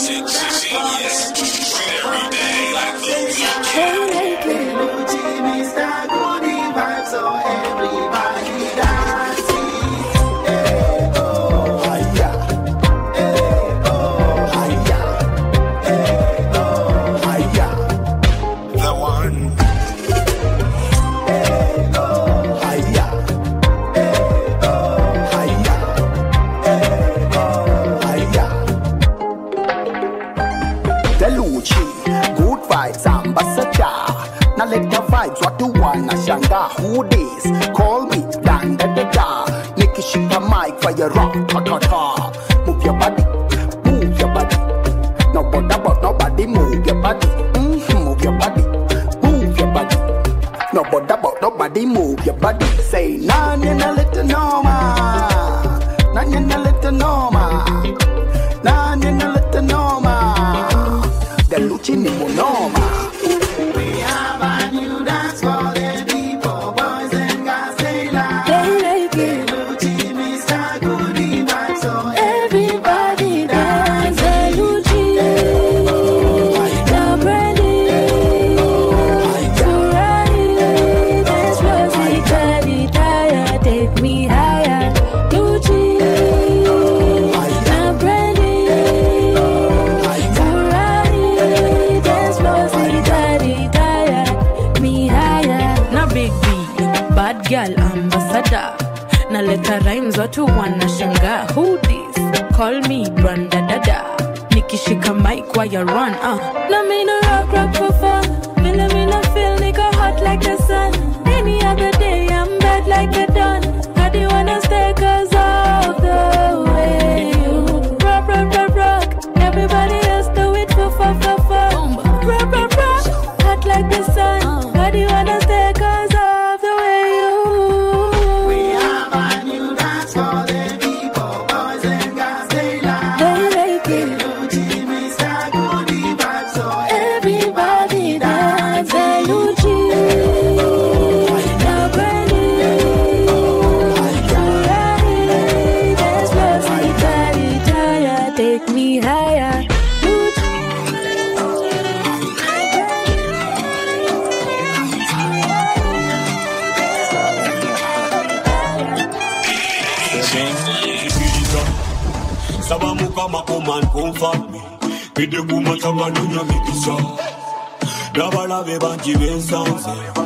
What you wanna shanga? Who this? Call me Dan da da da. Nikishika mic for your rock ta ta ta. Move your body, move your body. No bother about nobody, move your body. Move your body, move your body. No bother about nobody, move your body. Say none in a little norma, none in a little norma, none in a little norma. The luchi ni monoma. We have a new dance for the people, boys and girls, they like it. Luchi, Mr. Goody Vibes, so everybody dance. Luchi, the brandy, Ferrari, this was the daddy tire, take me higher. Luchi, the brandy, Ferrari, this was the daddy. Bad girl ambassador. Na leta rhymes watu wana shanga. Who this? Call me Branda Dada. Nikishika mic while you run. Na me no rock for fun. Me no feel nigga hot like the sun. Any other day I'm bad like a done. How do you wanna stay cause of the way you rock. Everybody else do it for fun. Rock. Hot like the sun. How do you wanna stay cause of the way you? We have a new dance for the people, boys and girls, they like it. Luchi, Mr. Goody Vibes, so everybody dance. Luchi, the brandy, Ferrari, this was the daddy tire, take me higher. Sabamuka makoman confirm me. Pide kuma changa dunya mikisha. Dabala ve banji bensanse.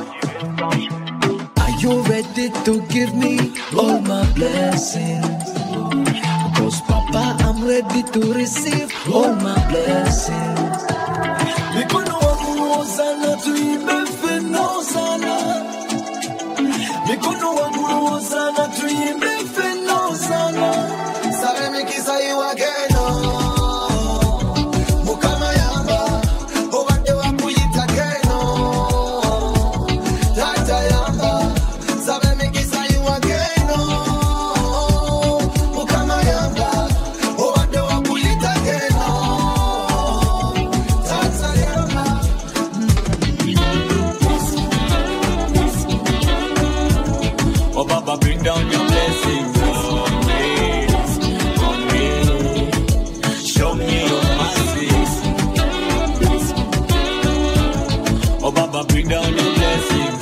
Are you ready to give me all my blessings? Cause Papa, I'm ready to receive all my blessings. Mikono wangu sana tuimbe fenosana. Mikono wangu sana tuimbe fenosana. Sabe me kisa you again, Mukama yamba, obande wa kuyita again, Tata yamba, sabe me kisa you again, Mukama yamba, obande wa kuyita again, Tata yamba. Oh Baba, bring down your blessings. Oh Baba, bring down your blessings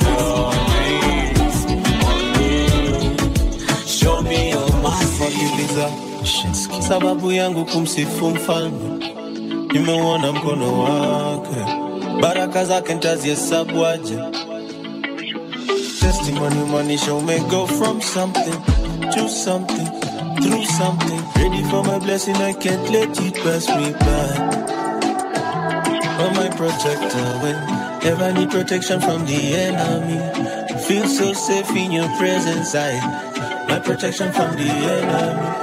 on me. Show me your mercy. Sababu yangu kumsifu mfalme, nimeuona mkono wake, baraka zake nitazihesabu aje. Testimony maanisha ume go from something to something, through something. Ready for my blessing, I can't let it pass me by. Oh my protector, whenever I need protection from the enemy, feel so safe in your presence, my protection from the enemy.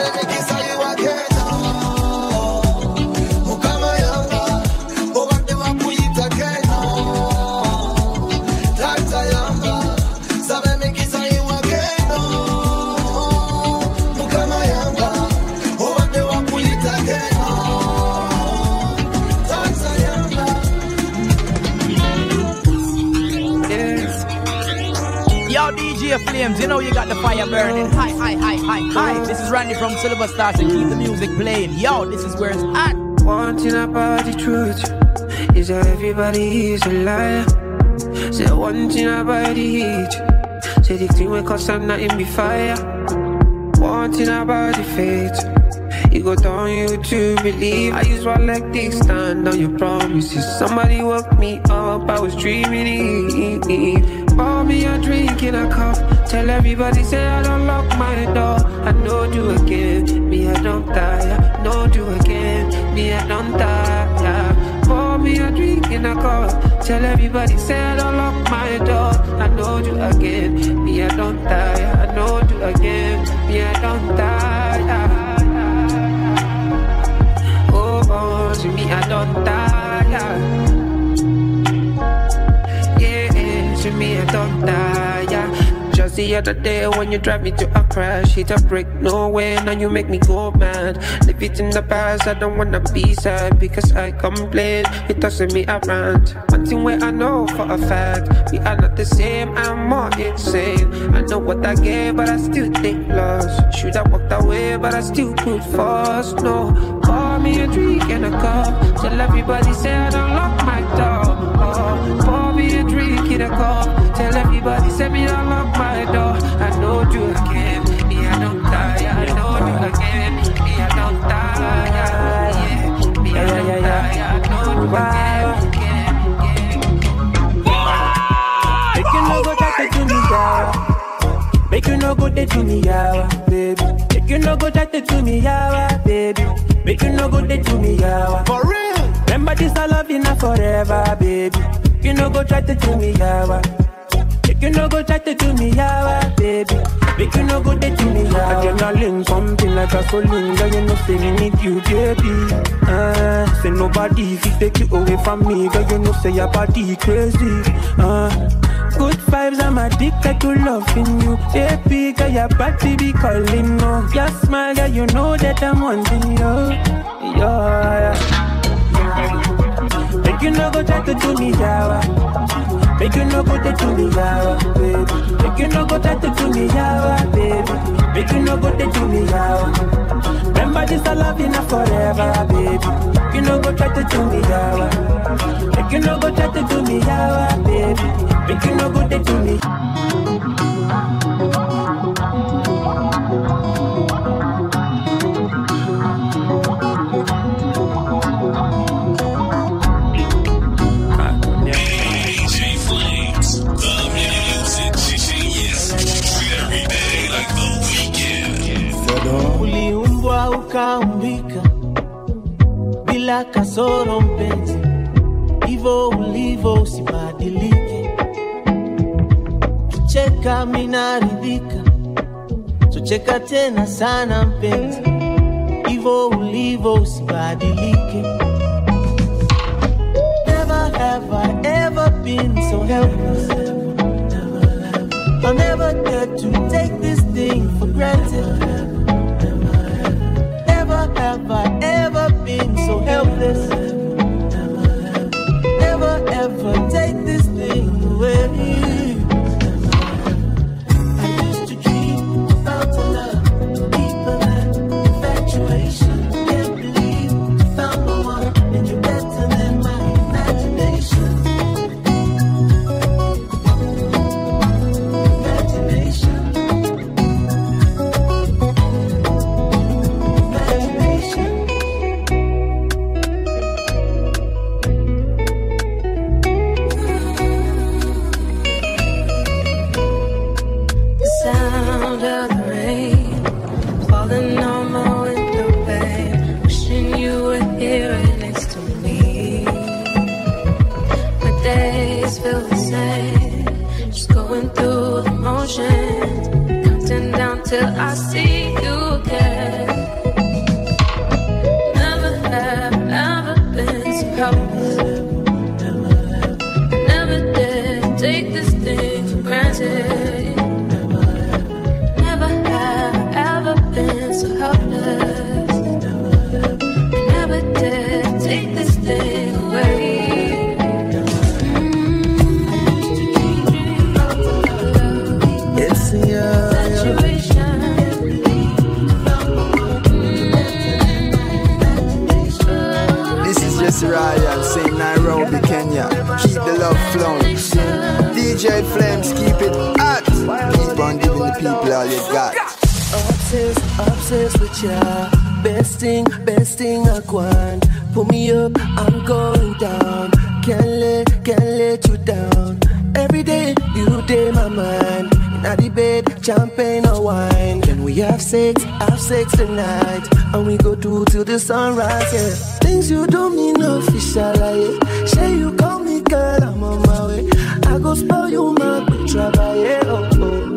Flames, you know you got the fire burning. Hi. This is Randy from Silver Stars and keep the music playing. Yo, this is where it's at. One thing about the truth is that everybody is a liar. Say one thing about the heat. Say the thing will cause some nothing be fire. One thing about the faith, it go down you to believe. I use one like this, stand on your promises. Somebody woke me up, I was dreaming. Pour me a drink in a cup. Tell everybody say I don't lock my door. I know you again, me I don't die. I know you again, me I don't die. Pour me a drink in a cup. Tell everybody say I don't lock my door. I know you again, me I don't die. I know you again, me I don't die. Oh, to me I don't die. Yeah, to me I don't die. Just the other day when you drive me to a crash, hit a brick, no way, now you make me go mad. Live it in the past, I don't wanna be sad because I complain, it doesn't me around. One thing where I know for a fact, we are not the same, I'm more insane. I know what I gave, but I still take loss. Should I walk away, but I still put fast. No, pour me a drink and a cup. Tell everybody say I don't lock my door. Oh, pour me a drink in a cup. Tell everybody say me don't lock my door. I know you again, me I don't die. I know you again, me I don't die. Yeah, me I don't die. I know you again. Make you no go talk to me, yawa. Make you no go there to me, yawa, baby. Make you no go talk to me, yawa, baby. Make you no go there to me, yawa. For real. Remember this, I love you now forever, baby. You no go try to do me, yawa. You no go try to do me, yawa, baby. Make you no go there to me, yawa. Adrenaline pumping like a gasoline, girl, you know say me need you, baby. Say nobody if you take you away from me, girl, you know say your body crazy. Good vibes, I'm addicted to loving you, baby. Girl, your body be calling, no. Your smile, girl, you know that I'm wanting you, yeah. Make you no go try to do me, yawa. Make you no go there to me, yawa, baby. Make you no go try to do me, yawa, baby. Make you no go there to me, yawa. Remember this, I love you now forever, baby. You no go try to do me, yawa. Make you no go try to do me, yawa, baby. Make you no go there to me. Uliumbwa ukaumbika bila kasoro mpenzi, hivyo ulivyo usibadilike. Kicheka minaridhika, tucheka tena sana mpenzi, hivyo ulivyo usibadilike. Never have I ever been so helpless. I'll never dare to take this thing for granted. Never have I ever been so helpless. Never ever take this thing away. I used to dream about a love deeper than infatuation. Can't believe you found the one, and you're better than my imagination. Counting down till I see you again. Never have ever been so helpless. Never did take this thing for granted. Never have ever been so helpless. Never did take this thing away. Boss Ryan, saying Nairobi, Kenya. Keep the love flowing. DJ Flames, keep it hot. Keep on giving the people all you got. Obsessed with ya. Best thing I want. Pull me up, I'm going down. Can't let you down. Every day, you day my mind. In the bed, champagne or wine. Can we have sex tonight? And we go do till the sunrise, yeah. Things you don't mean official, yeah. Say you call me girl, I'm on my way. I go spoil you, my bitch, yeah, oh, oh.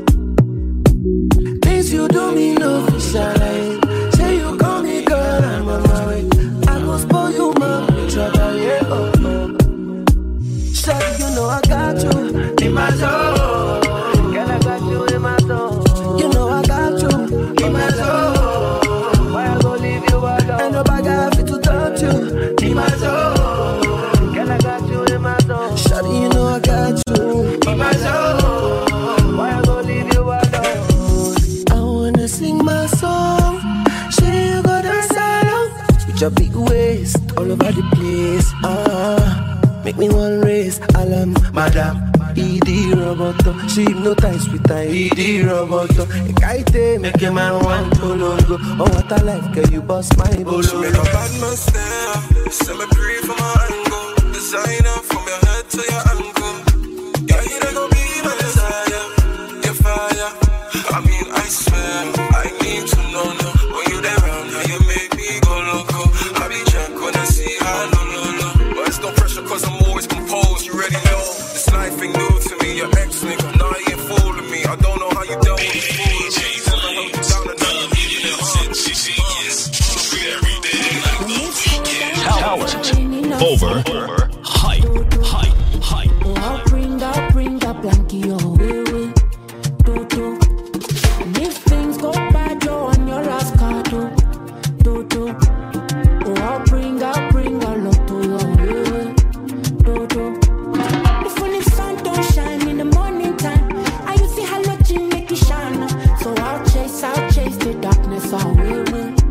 Things you don't mean official, yeah. Say you call me girl, I'm on my way. I go spoil you, my bitch, yeah, oh, oh. Shawty, you know I got you in my soul. Girl, I got you in my soul. You know I got you in my soul. Why I go leave you alone? Ain't nobody got fit to touch you in my soul. Girl, I got you in my soul. Shawty, you know I got you in my soul. Why I go leave you alone? I wanna sing my song. Shawty, you got a song with your big waist all over the place. Make me one race, alarm, madam. ED roboto, she hypnotize with her ED roboto. A kite make a man want to go. Oh, what a life, can you bust my bolo? She make a bad man stare. Set me free from my angle. Designer from your head to your ankle. Yeah, you don't go be my desire. You're fire. I mean, I swear, I need to know now. When you there around, how you make me go loco. I be drunk when I see how no. But it's no pressure cause I'm always composed. You already know. This life ain't new to me. Your ex nigga, now you ain't fooling me. I don't know how you dealt with the talent over hype. Oh, bring that blankie your way. Do. And if things go bad, you're on your last card. Do. Oh, I'll bring a lot to your way. Do. If when the sun don't shine in the morning time, I you see how much you make it shine. So I'll chase the darkness away.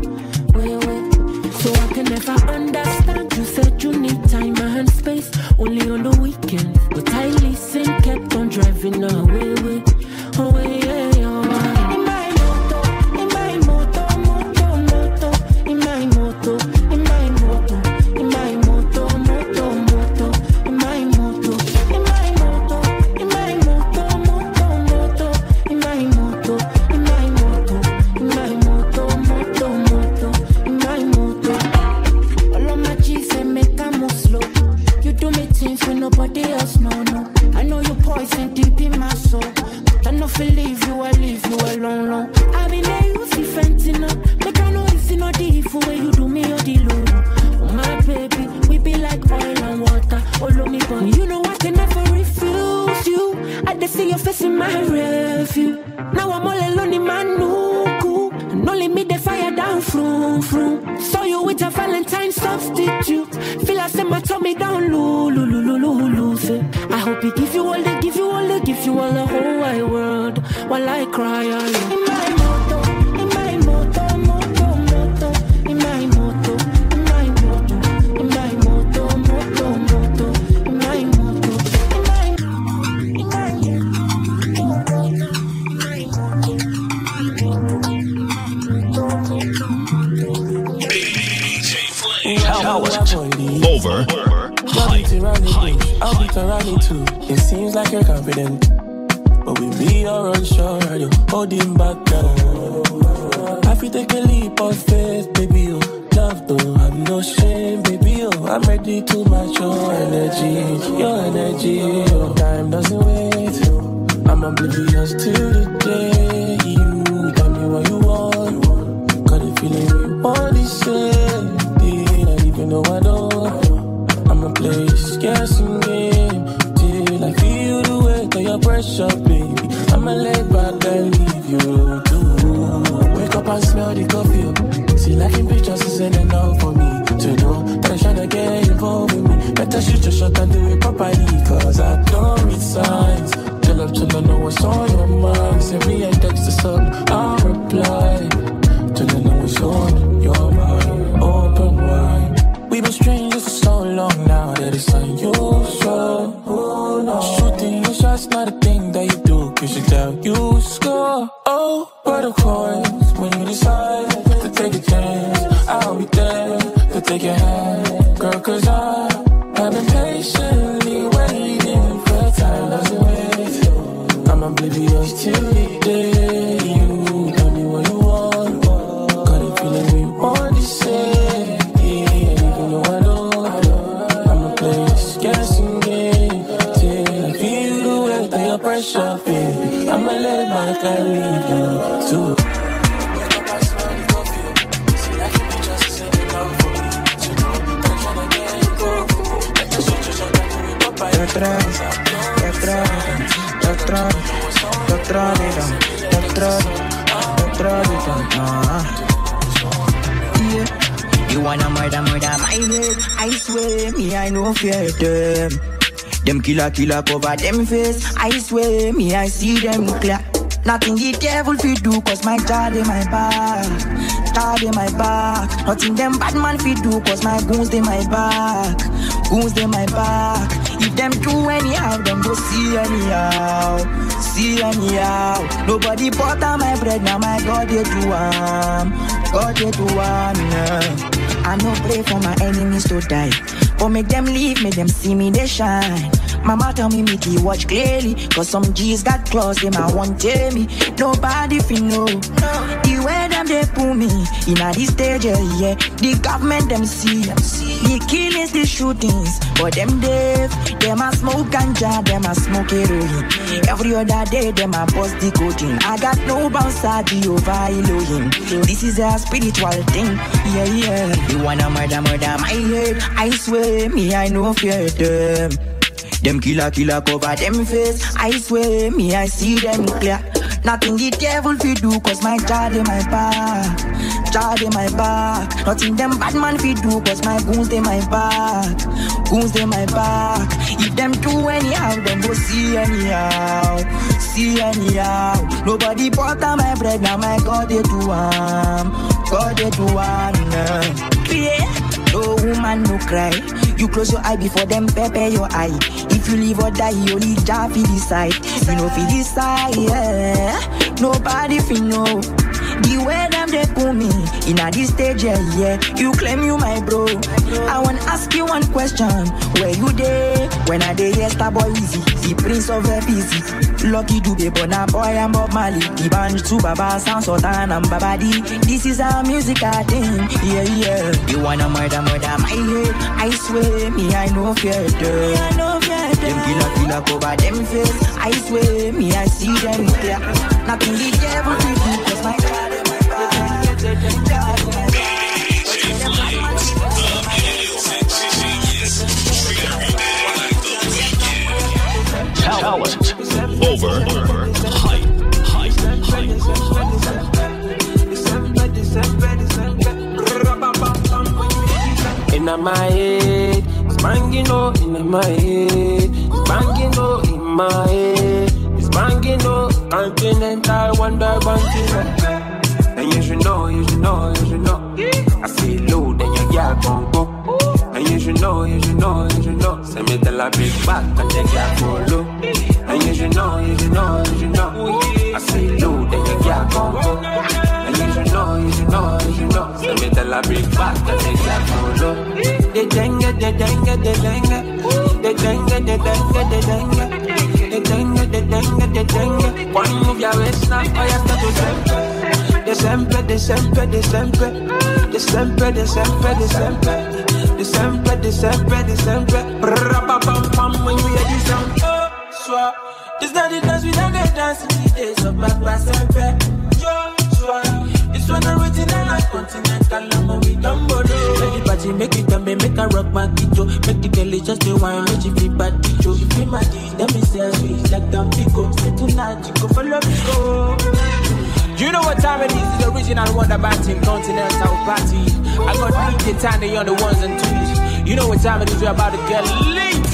So I can never understand. You said you need time and space, only on the weekends. But I listen, kept on driving away. Nobody else, no. I know you poison deep in my soul. But I know if I leave you alone. I've been there, you see fentanyl. Make I know it's not the evil way you do me or the low. Oh my baby, we be like oil and water. All of me, but you know I can never refuse you. I just see your face in my refuge. Now I'm all alone in my nuku. And only me the fire down, vroom. Saw you with a Valentine substitute. Feel I set my tummy down, lose. I hope he give you all the whole wide world while I cry alone. In my moto, in my moto, in my moto, in my moto, in my moto, in my moto, Talent over hype. I'll be running too. It seems like you're confident, but with me you're unsure and you're holding back down. I feel take a leap of faith, baby. Oh, love don't have no shame, baby. Oh, I'm ready to match your energy. Oh, time doesn't wait. I'm oblivious to the day. You tell me what you want. Got a feeling we want the same thing, and even though I don't, I'ma play this guessing game till I feel the weight of your pressure, baby. I'ma lay back and leave you too. Wake up and smell the coffee. See, like in pictures isn't enough for me to know that I tryna get involved with me. Better shoot your shot and do it properly, cause I don't read signs. Tell I know what's on your mind. Send me a text or something, I'll reply. Till I know what's on your mind. Open wide. We been strangers for take a chance. I'll be there to take your hand, girl, 'cause I've been patiently waiting for time to wait. I'm oblivious till the day you tell me what you want. Got a feeling we want the same thing, even though I know I'ma play this guessing game till I feel the weight of your pressure, baby. I'ma let my guy lead you too. You wanna murder my head? I swear, me I no fear them. Them killer cover them face. I swear, me I see them clear. Nothing the devil fit do, 'cause my child in my back. Child in my back. Nothing them bad man fit do, 'cause my goons in my back. Goons in my back. If them do anyhow, them go see anyhow. See anyhow. Nobody butter my bread, now my God they do God they do yeah. I no pray for my enemies to die, but make them leave, make them see me they shine. Mama tell me to watch clearly, 'cause some G's got claws, them I won't tell me. Nobody feel know the way them they pull me in a this stage, yeah. The government them see the killings, the shootings, but them deaf, them a smoke ganja, them a smoke heroin. Every other day, them a bust the coaching. I got no bounce at Jehovah Elohim. This is a spiritual thing, yeah. You wanna murder my head? I swear, me I no fear them. Them killer cover them face. I swear, me I see them clear. Nothing the devil fit do, 'cause my child in my back. Child in my back. Nothing them bad man fit do, 'cause my goons in my back. Goons in my back. If them do anyhow, them go see anyhow. See anyhow. Nobody butter my bread, now my God they do God they do yeah. No woman no cry. You close your eye before them pepper your eye. If you live or die, you only just feel decide. You know feel decide, yeah. Nobody feel know the way them they pull me in a this stage, yeah. You claim you my bro. I wanna ask you one question. Where you there? When I dey yes, boy easy, the prince of easy. Lucky Dube, but a boy and Bob Marley. The band to Baba Sound Sultan and Babadi. This is our music I think, yeah. You wanna murder my head? I swear, me I no fear them. Them killer cover them face. I swear, me I see them clear. Nothing the devil will do, 'cause my child in my back. Talent over hype. In my head, it's banging oh, in my head, it's banging oh, in my head, it's banging oh, continental wonder banking. And you should know. I see low, then your girl gon' go. And you should know. Send me tell a big back and then girl go low. And you should know. I see low, then your girl gon' go. And you should know. Send me tell a big back and then girl go low. They dengue. One move your waist now, oh you start to de sempre. Brrrapapam when we hear this song, oh, swa. This not the dance we don't get dancing the days of back sempre. Joshua, this one original like continental, lama we don't borrow. Make the party, make it come, make a rock back it, make the girl just the wine, make it feel bad it, if you my deeds, let me say sweet like them pico. Say tonight you go follow me go. You know what time it is? It's the original Wonder Batting Continental Party. I got DJ Tiny on the ones and twos. You know what time it is? We're about to get late.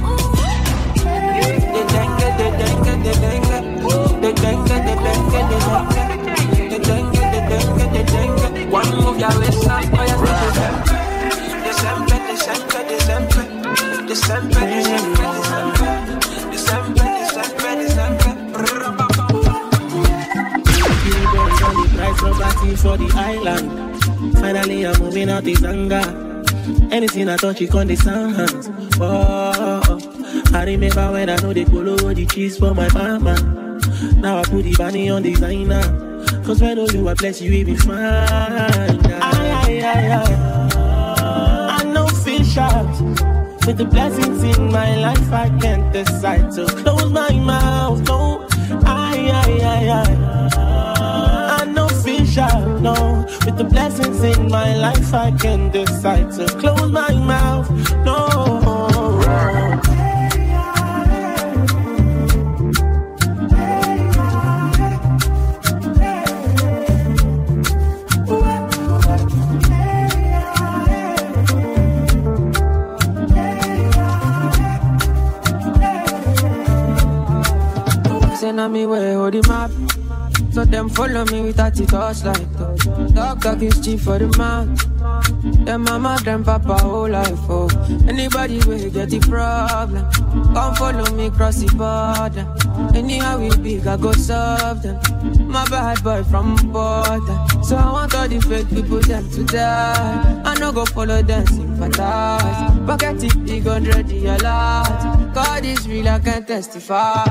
One move your waist up, oh yeah. December. Nice property for the island. Finally I'm moving out this anger. Anything I touch, it on the sound. Oh, I remember when I know they follow the cheese for my mama. Now I put the bunny on designer. Cause when I do I bless you, it be fine. I know fish out. With the blessings in my life, I can't decide to close my mouth. No, I know fish out. No, with the blessings in my life, I can't decide to close my mouth. No. Send me where hold the map. So them follow me with a torchlight. Dog is cheap for the man. Them mama, them papa, whole life, oh. Anybody will get the problem. Come follow me cross the border. Anyhow we big, I go serve them. My bad boy from border. So I want all the fake people them to die. I no go follow them, sympathize. Pocket it, big 100 a lot. God is real, I can testify.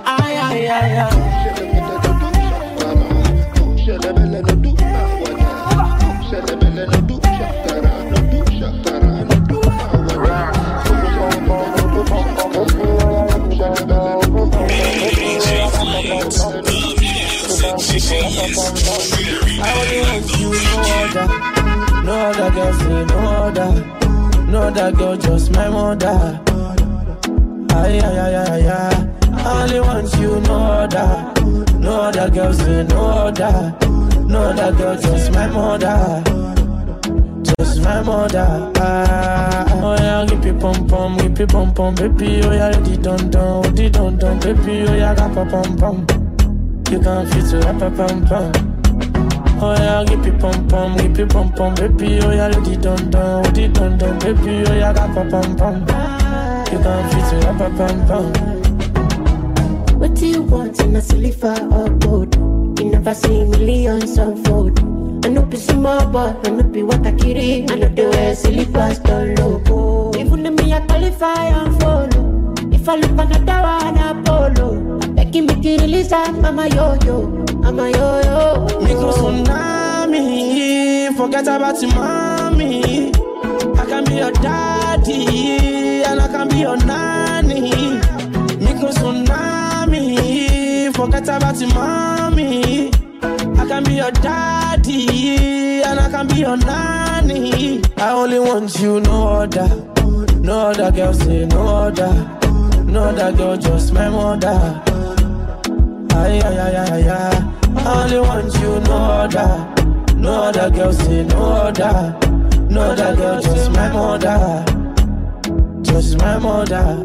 No other girl say no other. No other girl, just my mother. I only want you, no other. No other girl say no other. No other girl, just my mother. Just my mother. Oh yeah, give me pom pom, baby. Oh yeah, di don don, baby. Oh yeah, ga pom pom. You can't fit to rap pom pom. Oh yeah, give me pom pom, baby. Oh yeah, di don don, baby. Oh yeah, ga pom pom. You can't fit to rap pom pom. What do you want in a silver or gold? You never see millions unfold. I know be small, but I know be what I carry. I know the way silly past all logo. Even if me I qualify and follow. If I look another one, Apollo. Begging me to release that, I'm a yo-yo. Me go tsunami, forget about your mommy. I can be your daddy, and I can be your nanny. Me go tsunami, forget about your mommy. I can be your daddy, and I can be your nanny. I only want you, no other. No other girl say no other. No other girl, just my mother. I only want you, no other. No other girl say no other. No other girl, just my mother. Just my mother.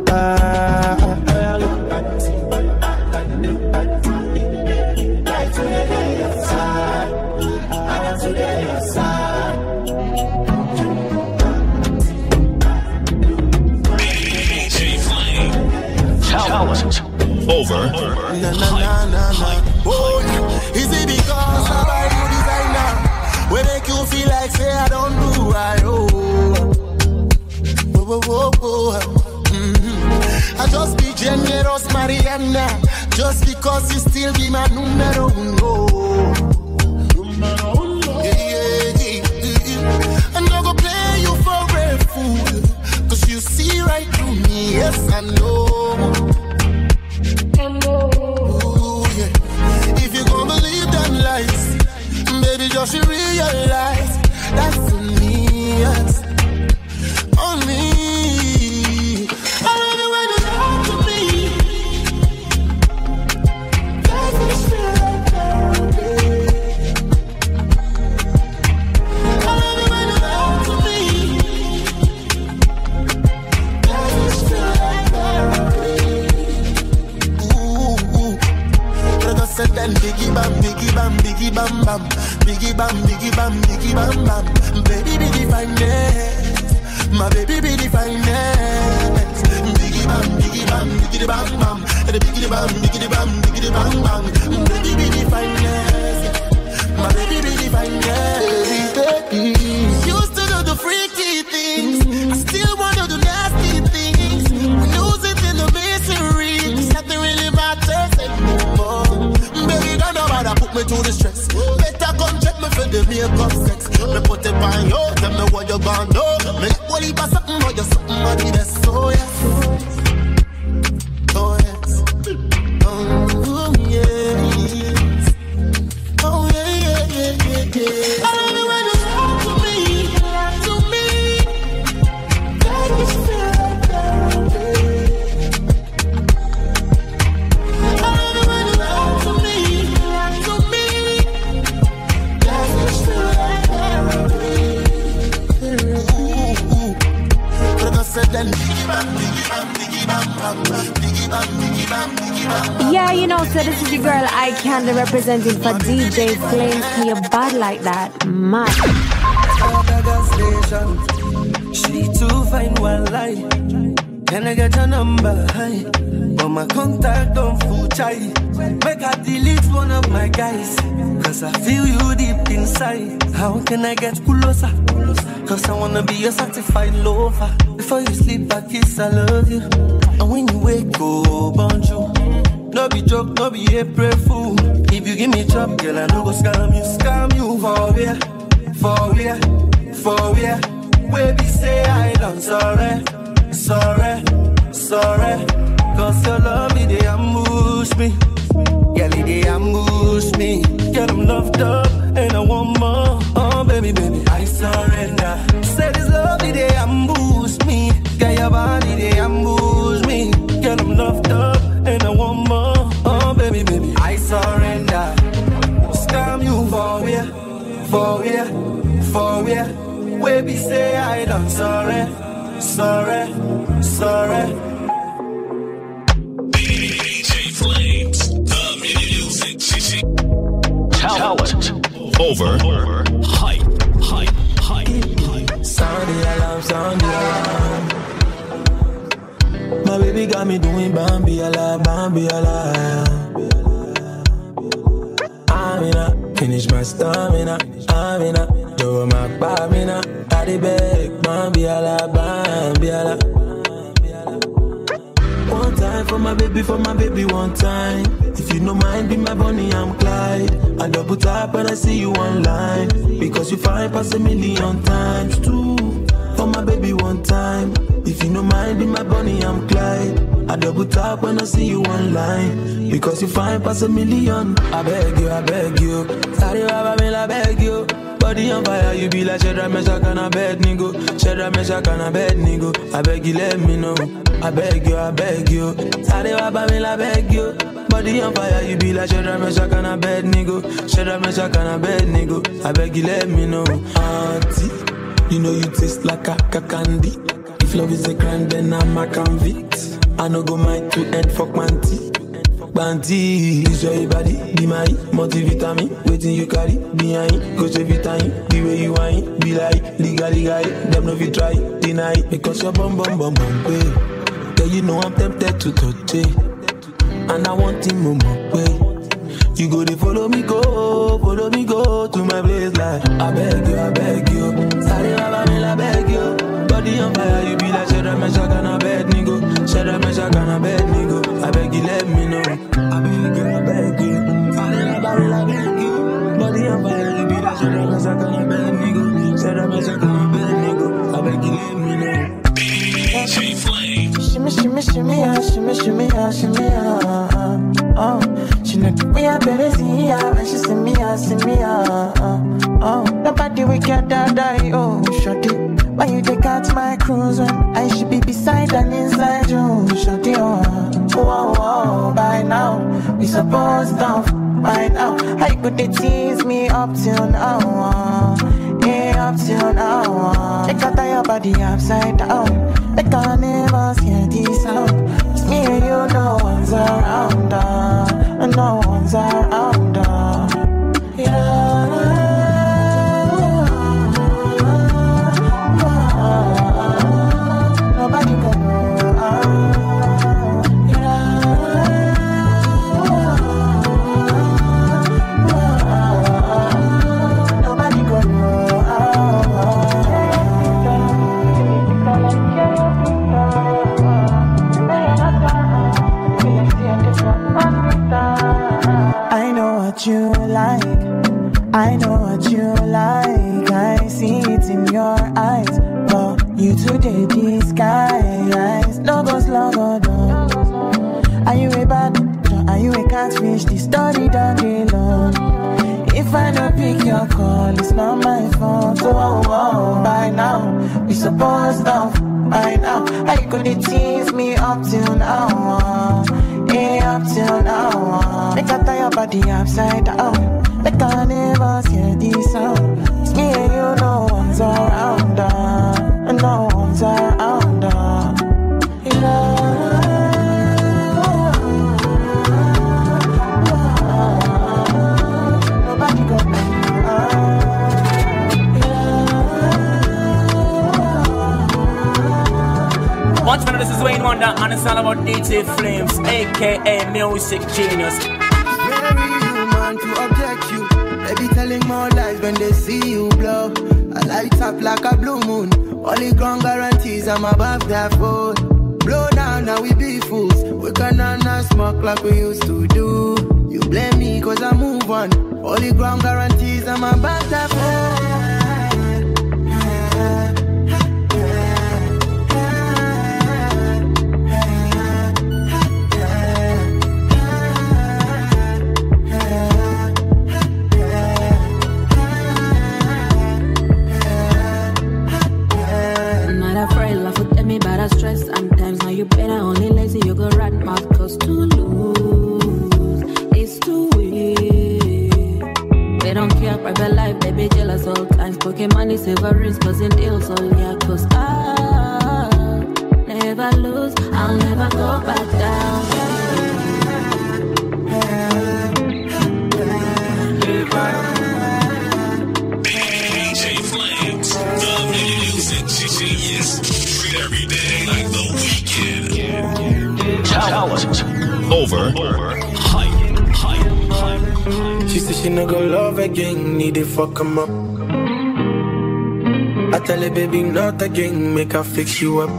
Talent over. Oh, is it because I buy new designer? We make you feel like say I don't do right. I just be generous, Mariana. Just because you still be my numero uno. I'm not gonna play you for a fool. Cause you see right through me, yes I know. If you gon' believe them lies, baby, just realize that's on me, yes. On me. I love you when you talk to me. That's the spirit of therapy. I love you when you talk to me. That's the spirit of therapy. Said then biggie bam, biggie bam, biggie bam bam, biggie bam, biggie bam, biggie bam bam. Baby be the finest, my baby be the finest. Biggie bam, biggie bam, biggie bam bam, the biggie bam, biggie bam, biggie bam bam. Baby be the finest, my baby be the finest. Me put it on you, tell me what you gonna do. Me will leave us something, but you're something of the best. Oh yes, oh yes, oh yes, oh yeah, yeah, yeah, yeah. I love you when you talk to me, that is feel like therapy. I love you when you talk to me, that is feel like therapy. But I said then, yeah, you know, so this is your girl I Candy representing for DJ Flames. Can you bad like that? Mad. She too fine, one lie. Can I get your number? Hi. But my contact don't full chai. Make I delete one of my guys. Cause I feel you deep inside. How can I get closer? Cause I wanna be a certified lover. Before you sleep, I kiss, I love you. And when you wake up, bonjour. No be joke, no be April fool. If you give me chop, girl, I no go scam you for where, for where, for where. Baby say I done sorry, sorry, sorry. Cause your love me, they ambush me. Girl, they ambush me. Girl, I'm loved up and I want more. Oh, baby, baby, I surrender. Say this love me, they ambush me. Girl, your body, they ambush me. Girl, I'm loved up and I want more. Oh, baby, baby, I surrender. Scam you for where, for where, for where. Baby say I done sorry, sorry, sorry. DJ Flames, the music talent over hype. Sound the alarm, sound the alarm. My baby got me doing Bambi ala, Bambi ala. I'm in a, finish my stamina. I'm in a, do my babina. I the beg, Bambi ala, Bambi ala. One time for my baby, one time. If you don't mind, be my Bonnie, I'm Clyde. I double tap when I see you online. Because you find past 1,000,000 times too. For my baby, one time. If you don't mind, be my Bonnie, I'm Clyde. I double tap when I see you online. Because you find past 1,000,000. I beg you. Sorry, Baba, I beg you. Body on fire, you be like Shadrach, Meshach, and a bed nigga. Shadrach, Meshach, and a bed nigga. I beg you, let me know. I beg you. Sorry, Baba, I beg you. Body on fire, you be like Shadrach, Meshach, and a bed nigga. Shadrach, Meshach, and a bed nigga. I beg you, let me know. Auntie, you know you taste like a candy. If love is a crime, then I'm a convict. I no go mind to end fuck manty. Banty, is your body, be my multivitamin. Waiting you carry, behind, go to vitamin. The way you whine, be like, legally guy. Them no fi try, deny. Because you're bum, babe. Yeah, you know I'm tempted to touch it. And I want him more way. You go to follow me go to my place like I beg you. Sorry, Baba, I beg you. Body on fire, you be like Shadrach, Meshach, and a bed nigga. Shadrach, Meshach, and a bed nigga. I beg you, let me know. I beg you. Sorry, Baba, I beg you. Body on fire, you be like Shadrach, Meshach, and a bed nigga. Shadrach, Meshach, and a bed nigga. I beg you, let me know. DJ Flames. Shimmy, oh, she look me up, baby, see ya. When she see me, oh, nobody we get that die, oh, shorty. Why you take out my cruise when I should be beside and inside you, shorty, oh, by now, we supposed to, by now. How you could they tease me up till now, yeah, up till now. They cut your body upside down. They can't never see this out. It's me and you, no one's around, no one's around, yeah. Nobody can you today disguise. No go slow, go down. Are you a bad? Are you a catfish? The story done day long. If I don't pick your call, it's not my fault. So by now, we supposed to. By now, how you gonna tease me up till now? Up till now. Make I tie your body upside down. Make I never hear this sound. It's me and you, no one's around. No one's around. Nobody got me. Once more, this is Wayne Wonder, and it's all about DJ Flames, aka Music Genius. Very human to object you. They be telling more lies when they see you blow. I light up like a blue moon. Only ground guarantees I'm above that phone. Blow down, now we be fools. We can't smoke like we used to do. You blame me cause I move on. Only ground guarantees I'm above that phone. Stress sometimes, now you better only lazy, you go rat mouth, cause to lose is too weak. They don't care, private life, they be jealous all times. Pocket money, severance, buzzing deals, all yeah, cause I'll never lose, I'll never go back down. DJ Flames, the music genius. Every day like the weekend. Talent over hype. She said she no go love again, need to fuck him up. I tell her baby not again, make her fix you up.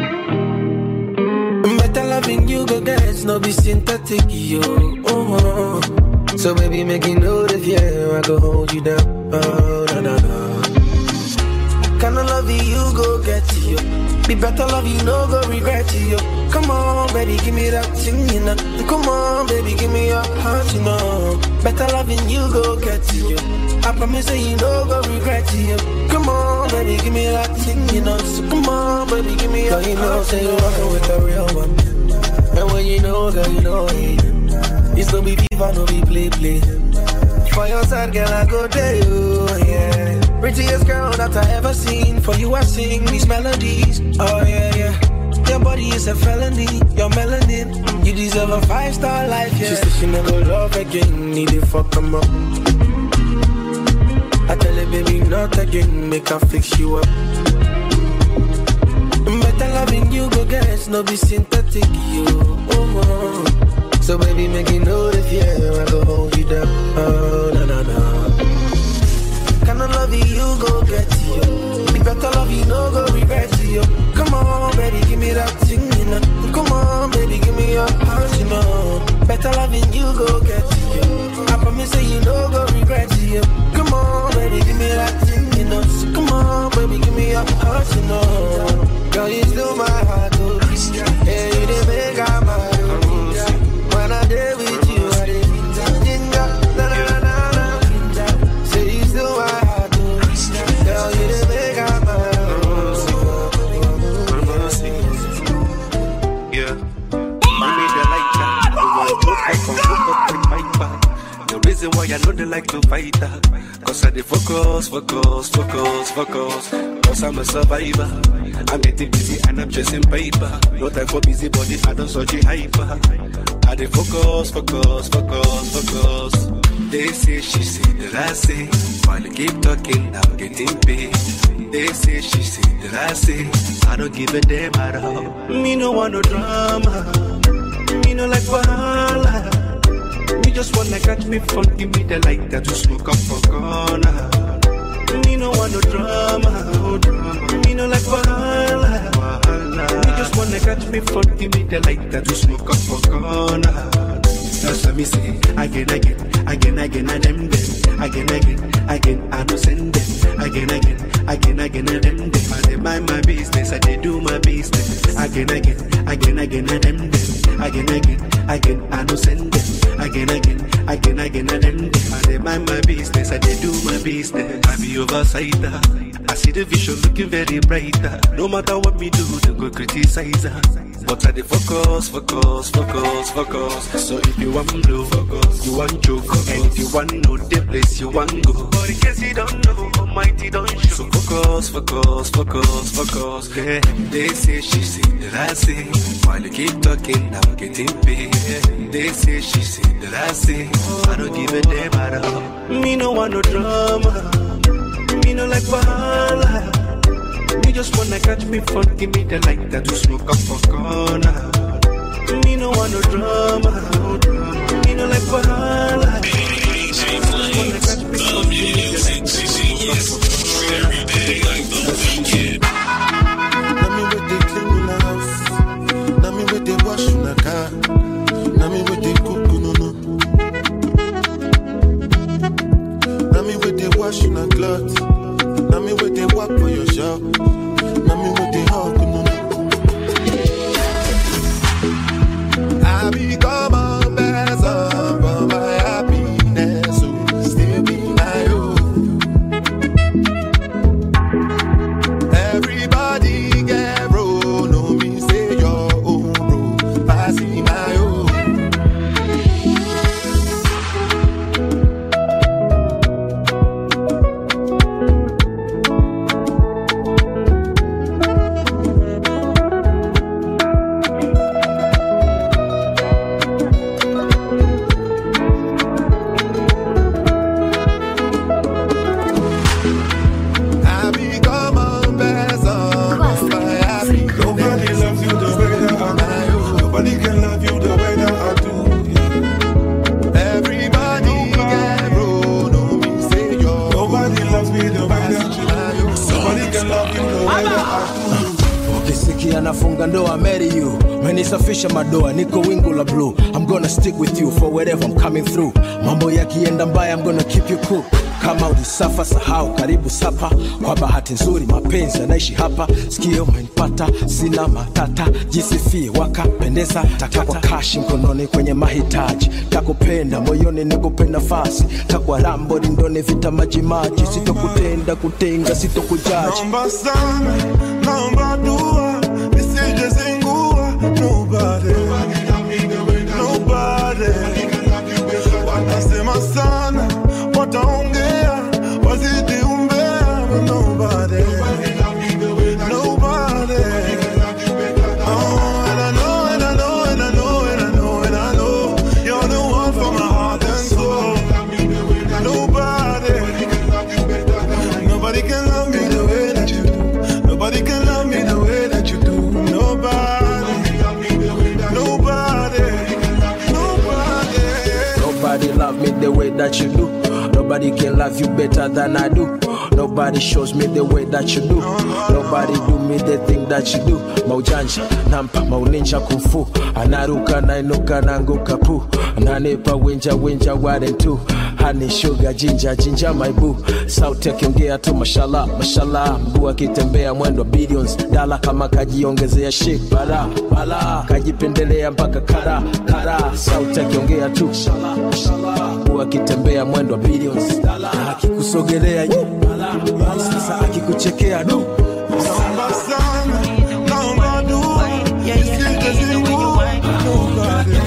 Better loving you go guys, no be synthetic yo. Oh. So baby make you know that yeah, I go hold you down. Oh, no. Kinda love you go get to you. Be better love you, no go regret you. Come on, baby, give me that thing, you know. Come on, baby, give me your heart, you know. Better loving you, go get to you. I promise that you no go regret you. Come on, baby, give me that thing, you know. So come on, baby, give me your heart, you know. Say you're rockin' with a real one. And when you know, girl, you know it. It's no be FIFA, no be play. For your side, girl, I go there, you, yeah. Prettiest girl that I ever seen. For you I sing these melodies. Oh yeah. Your body is a felony. Your melanin. You deserve a 5-star life, yeah. She said she never love again. Need to fuck him up. I tell her baby not again. Make her fix you up. Better loving you go guess. No be synthetic you. Oh. So baby make you know that yeah, I go hold you down. Oh no. Kinda love you, go get to you. Be better love you, no go regret to you. Come on, baby, give me that thing, you know. Come on, baby, give me your heart, you know. Better loving you, go get to you. I promise that you no go regret to you. Come on, baby, give me that thing, you know. So come on, baby, give me your heart, you know. Girl, you still my heart, oh. Yeah, you didn't make out my heart. When I did with you, I did. Reason why I know they like to fight that. Cause I dey focus. Cause I'm a survivor. I'm getting busy and I'm chasing paper. No time for busy body, I don't search hyper. I dey focus. They say, she say, that I say. While I keep talking, I'm getting paid. They say, she say, that I say. I don't give a damn at all. Me no want no drama. Me no like wahala. Me just wanna catch me fun, give me the light that to smoke up for corner. Me no want no drama. Me no like wahala. Me just wanna catch me fun, give me the light that to smoke up for corner. That's what me say, again, I them. Again, I don't send them. Again, again, and them. They mind my business, I they do my business. Again, and them. Again, I no send them. Again, and them. They mind my business, I they do my business. I be oversighter. I see the vision looking very brighter. No matter what me do, they go criticize her. But I dey focus. So if you want blue, focus. You want joke, and if you want know the place you want go. But in case you don't know, Almighty don't show. So focus. Yeah. They say she say that I say. While you keep talking, I'm getting paid. They say she say that I say. I don't give a damn at all. Me no want no drama. Me no like Valhalla. Me just wanna catch me fun. Give me the light that to smoke up for corner. Me no want no drama. Me no like Valhalla. DJ Flames, the music CCS. Every day like the weekend. Now me with the clean in the house. Now me with the wash in the car. Now me with the cook no. Now me with the wash in the clothes. Now me with the walk for your shop. Now me with the hug no. I become a better for my happiness. So still be my own. Everybody get bro, no me say your own bro. I see my own. Nafunga ndoa, marry you. Menisafisha madoa, niko wingu la blue. I'm gonna stick with you for wherever I'm coming through. Mambo yakienda mbaya, I'm gonna keep you cool. Kama ulisafa sahau, karibu sapa. Kwa bahati nzuri mapenzi yanaishi hapa. Sikio umenipata, sina matata. Jisifie wakapendeza, takwa kashi mkononi kwenye mahitaji. Takupenda moyoni nikupenda fasi. Takwa rambo rindoni vita majimaji. Sitokutenda kutenga, sitokujaji. Naomba sana, naomba dua. Nobody. Wanasema sana, wataongea, wazidi umbea. Nobody. Oh, and I know, you're the one for my heart and soul. Nobody can love me the way that you do. Nobody can love me the way that you do. Nobody love me the way that you do. Nobody can love you better than I do. Nobody shows me the way that you do. Nobody do me the thing that you do. Maujanja, nampa, mauninja kumfu. Anaruka, nainuka, nanguka pu. Nanipa, winja, warren tu. Honey, sugar, ginger, my boo. Sauti akiongea tu mashallah. Mguu akitembea mwendo billions. Dala kama kajiongezea shake. Bala, kajipendelea mpaka kara. Sauti akiongea tu mashallah. Mguu akitembea mwendo billions. Dala akikusogelea sasa akikuchekea du. Naomba sana, naomba dua. Nisije zingua. Nobody.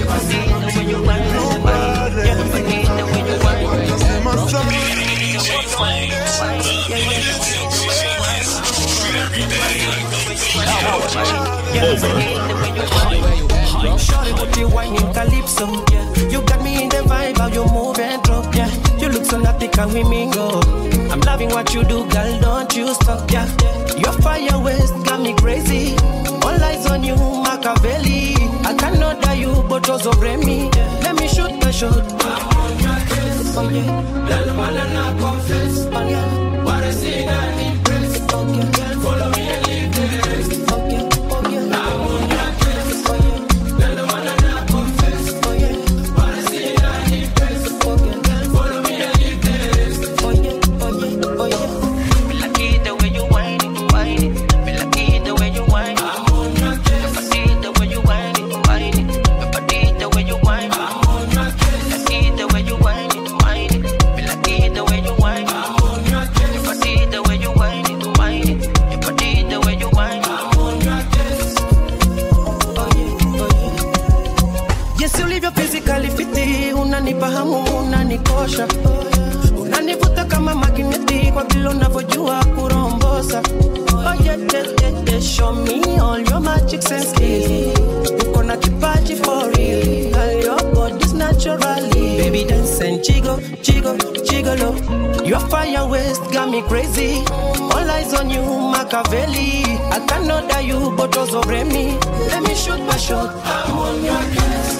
Shorty, but you whining calypso, yeah. You got me in the vibe, how you move and drop, yeah. You look so naughty, can we mingle? I'm loving what you do, girl, don't you stop, yeah. Your fire waist got me crazy. All eyes on you, Machiavelli. I cannot die you, but also blame me. Let me shoot my shot. I'm on your case, oh yeah. Tell the man and I confess, oh yeah. What I see, I impress, oh yeah. Follow me and leave the rest, oh yeah, oh yeah. I'm on your case, oh yeah. Tell the man and I confess, oh yeah. What I see, I impress, oh yeah. Follow me and leave the rest, oh yeah, oh yeah, oh yeah. Me like it the way you taste got me crazy. All eyes on you, Machiavelli. I cannot die you, but also me. Let me shoot my shot. I'm on your case.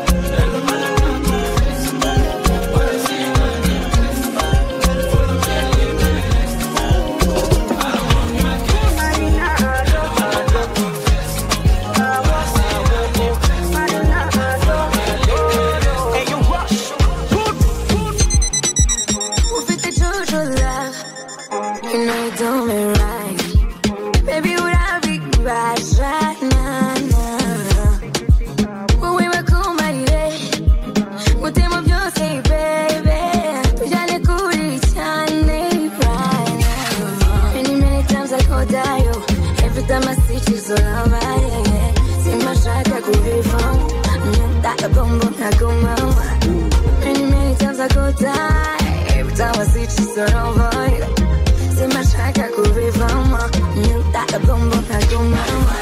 Many times I go die. Every time I see you, so over. See my track, I go river. You that the boom boom, I go mama.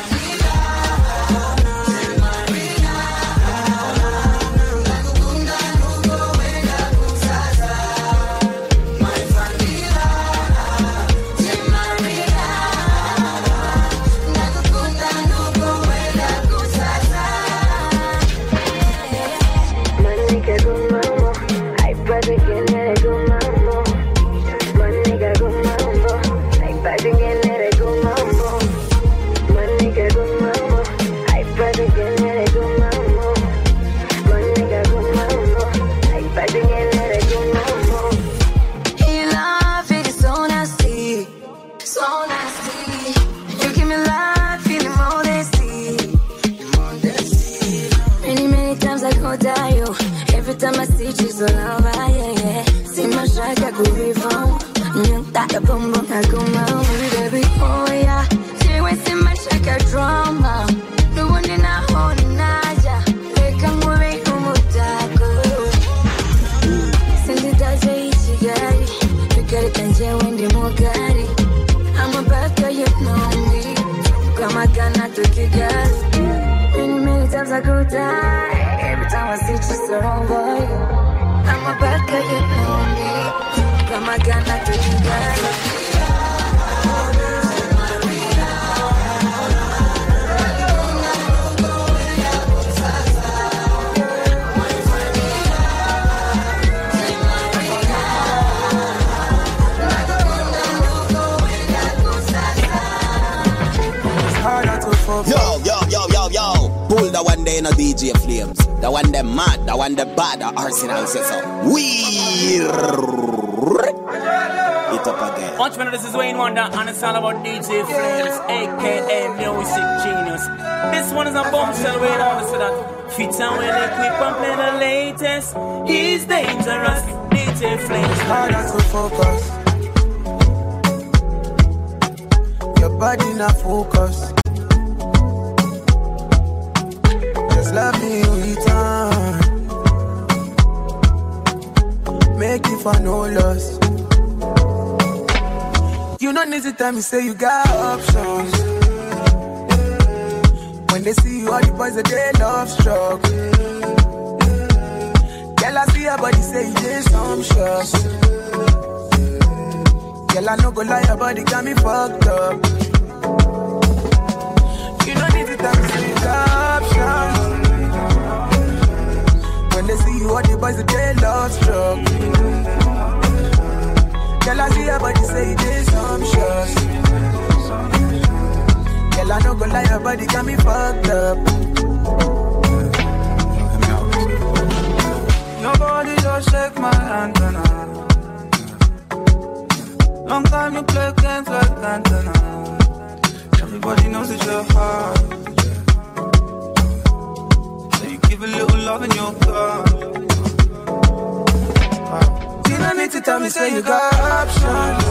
DJ Flames, the one them mad, the one them bad, the Arsenal says so. It up again. Watch me, this is Wayne Wonder, and it's all about DJ Flames, aka Music Genius. This one is a bombshell, Wayne Wonder, so that fits and well equipped and play the latest. He's dangerous, DJ Flames. Harder to focus. Your body not focus. Love me return. Make you for no loss. You don't need to tell me, say you got options. When they see you, all the boys, they love struck. Girl, I see your body, say you did some shots. Girl, I no go lie, your body got me fucked up. You don't need to tell me, say you got options. When they see you, all the boys, they love struck. Girl, I see your body, say you did some shots. Girl, I no go lie, your body got me fucked up. Nobody just shake my antenna. Long time you play games like antenna. Everybody knows it's your heart. Give a little love in your car. You don't need to tell me, say you got options.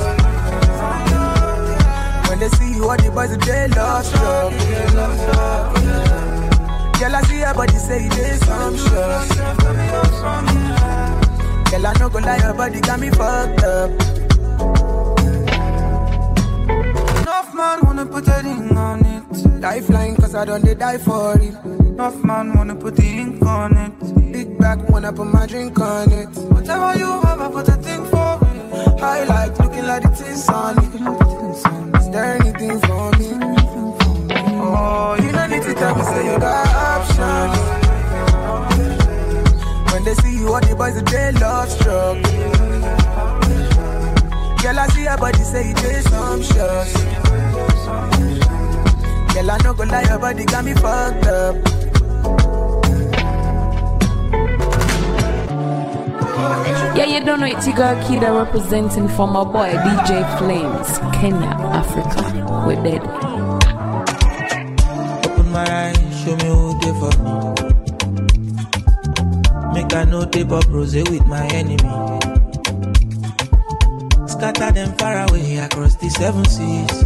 When they see you, all the boys, they love struck. Girl, I see your body, say you did some shots. Girl, I no go lie, your body got me fucked up. Enough man wanna put a ring on it. Lifeline, cause I don't die for it. Enough man wanna put the ink on it. Big back, wanna put my drink on it. Whatever you have, I put a thing for it. I like looking like the things on me. Is there anything for me? Oh, you don't need to tell me, say you got options. When they see you, all the boys, they love struck. Girl, I see your body, say you did some shots. Girl, I know go lie, your body got me fucked up. Yeah, you don't know it's your girl Kida representing for my boy DJ Flames, Kenya, Africa. We're dead. Open my eyes, show me who they for me. Make I know tape up rose with my enemy. Scatter them far away across the 7 seas.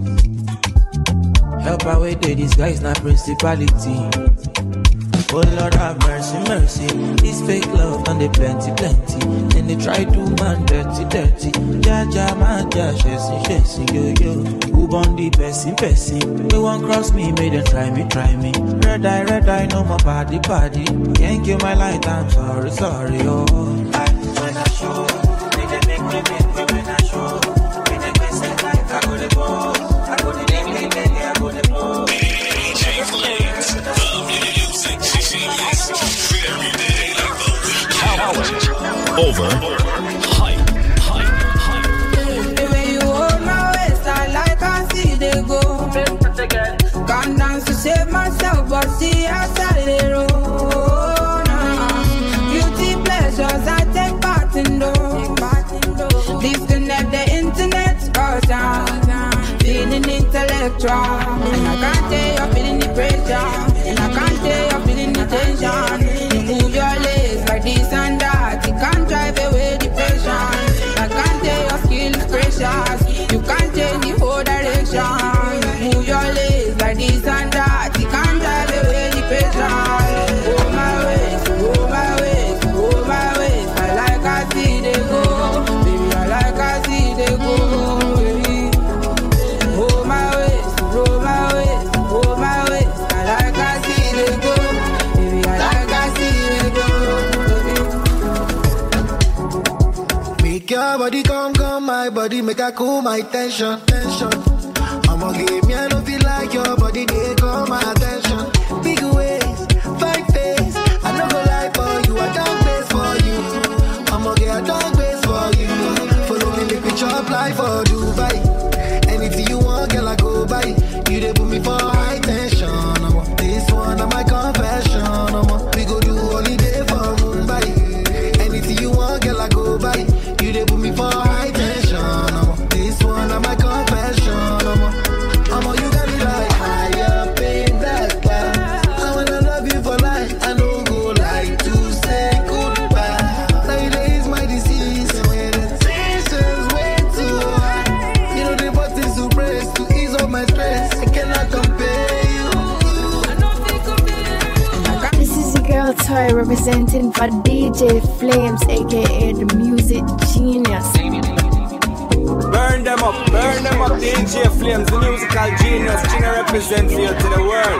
Help away the disguise, not principality. Oh Lord have mercy, mercy. This fake love and they plenty, plenty. Then they try to man dirty, dirty. Ja, ja, man, ja, chasing, chasing, yo, yo. Who born the person, person? They won't cross me, made them try me, try me. Red eye, no more party, party. Can't kill my light, I'm sorry, sorry, oh. When I show, they make me when I show. When they miss it like I go to go. I go to the I go to go. DJ Flames, the music genius. Every day like the weekend. Over. Hype. The way you hold my waist, I like I see they go. Can't dance to save myself, but see outside the road. Beauty pleasures, I take part in those. Disconnect the internet, cause I'm feeling intellectual. And I can't tell you're feeling the pressure. And I can't tell you're feeling the tension. You move your legs like this and that. You can't drive away depression. I can't tell your skill is precious. You can't change the whole direction. You move your legs like this and that. You can't drive away depression. Oh my ways, oh my ways, oh my ways. I like I see they go. Baby, I like I see they go. Oh my ways, oh my ways, oh my ways. I like I see they go. Baby, I like I see they go. Make your body come, my body make I cool my tension. I'ma give me, I don't feel like your body, they call my attention. Big ways, 5 days, I don't go lie for you, I don't base for you. I'ma get a dog base for you. Follow me, make me chop like for Dubai. Anything you want, girl, I go buy. You they put me for high tension. This one of my confession. We go do holiday for Mumbai. Anything you want, girl, I go buy. You they put me for high tension. This one of my confession. You got me like higher, paying that class. I wanna love you for life. I don't go like to say goodbye. Nowadays my disease, when the tension's way too high. You know the buttons to press to ease up my stress. I cannot compare you. This is your girl Toy representing for DJ Flames, aka the music genius. Burn them up, DJ Flames, the musical genius. Gina represents you to the world.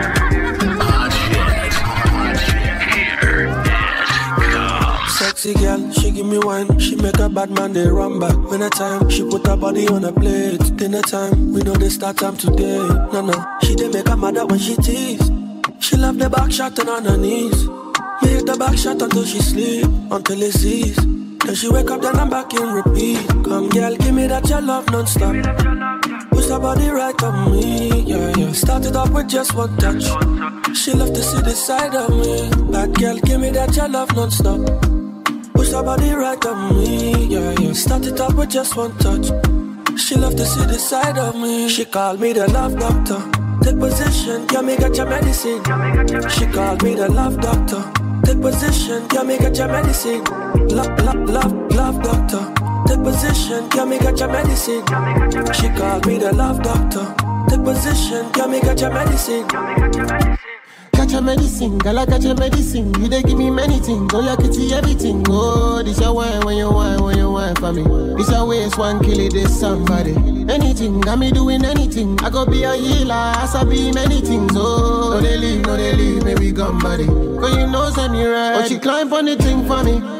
Sexy girl, she give me wine. She make a bad man, they run back. When a time, she put her body on a plate. Dinner time, we know they start time today. No, she dey make her mad when she tease. She love the back shot and on her knees. Me hit the back shot until she sleep, until it cease. Then she wake up, then I'm back in repeat. Come girl, give me that your love non-stop. Push her body right on me, yeah. Started off with just one touch. She love to see the side of me. Bad girl, give me that your love non-stop. Push her body right on me, yeah. Started off with just one touch. She love to see the side of me. She called me the love doctor. Take position, yeah, me got your medicine. She called me the love doctor. Take position, yeah, me got your medicine. Love doctor. Take position, yeah, me got your medicine. She called me the love doctor. Take position, yeah, me got your medicine. Got your medicine, girl, I got your medicine. You they give me many things, oh, you can see everything. Oh, this your wine, when you wine for me. This your waist, one kill it, this somebody. Anything, got me doing anything. I go be a healer, I saw be many things. Oh, no they leave, maybe gone body. Cause you know send me right. Oh, she climb on the thing for me.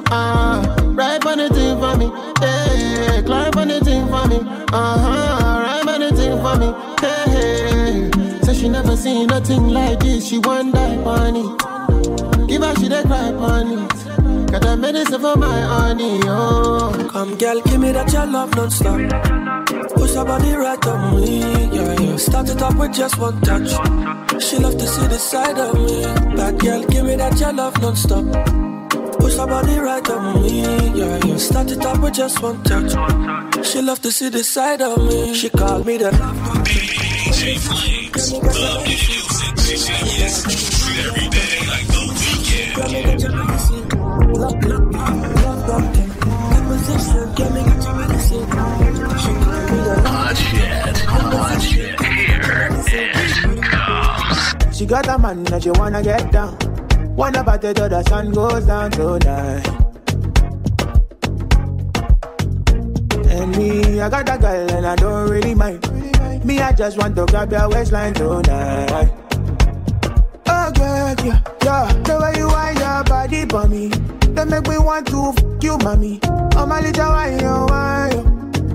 Ride on the thing for me, hey, climb on the thing for me, ride on the thing for me, hey. Say she never seen nothing like this, she want die on it. Give her she dey cry on it. Got a medicine for my honey, oh. Come girl, give me that your love non-stop. Push her body right on me, yeah. Start it up with just one touch. She love to see the side of me. Bad girl, give me that your love non-stop. Push her body right on me, yeah. Start it up with just one touch. She love to see the side of me. She called me the DJ Flames, the music genius. Every day like the weekend. Hot shit, here it comes. She got a man that she wanna get down. Wanna party till the sun goes down tonight. And me, I got a girl and I don't really mind. Me, I just want to grab your waistline tonight. Oh yeah, yeah, yeah. The way you wind your body for me, they make me want to f*** you, mommy. Oh my little wine, oh wine.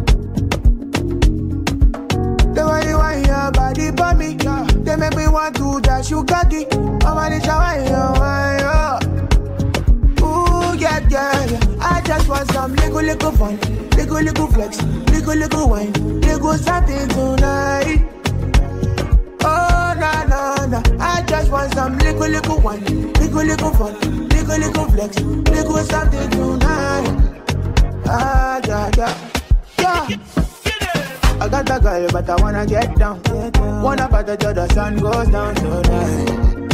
The way you wind your body for me, yeah. They make me want to dash you cocky. Oh my little wine, oh wine, oh. Ooh, yeah, yeah, yeah. I just want some little fun, little flex, little wine, little something tonight. Oh, nah, nah, nah. I just want some little wine, little fun, little flex, little something tonight. Ah, yeah, yeah, yeah. I got a girl, but I wanna get down. Wanna party till the sun goes down tonight.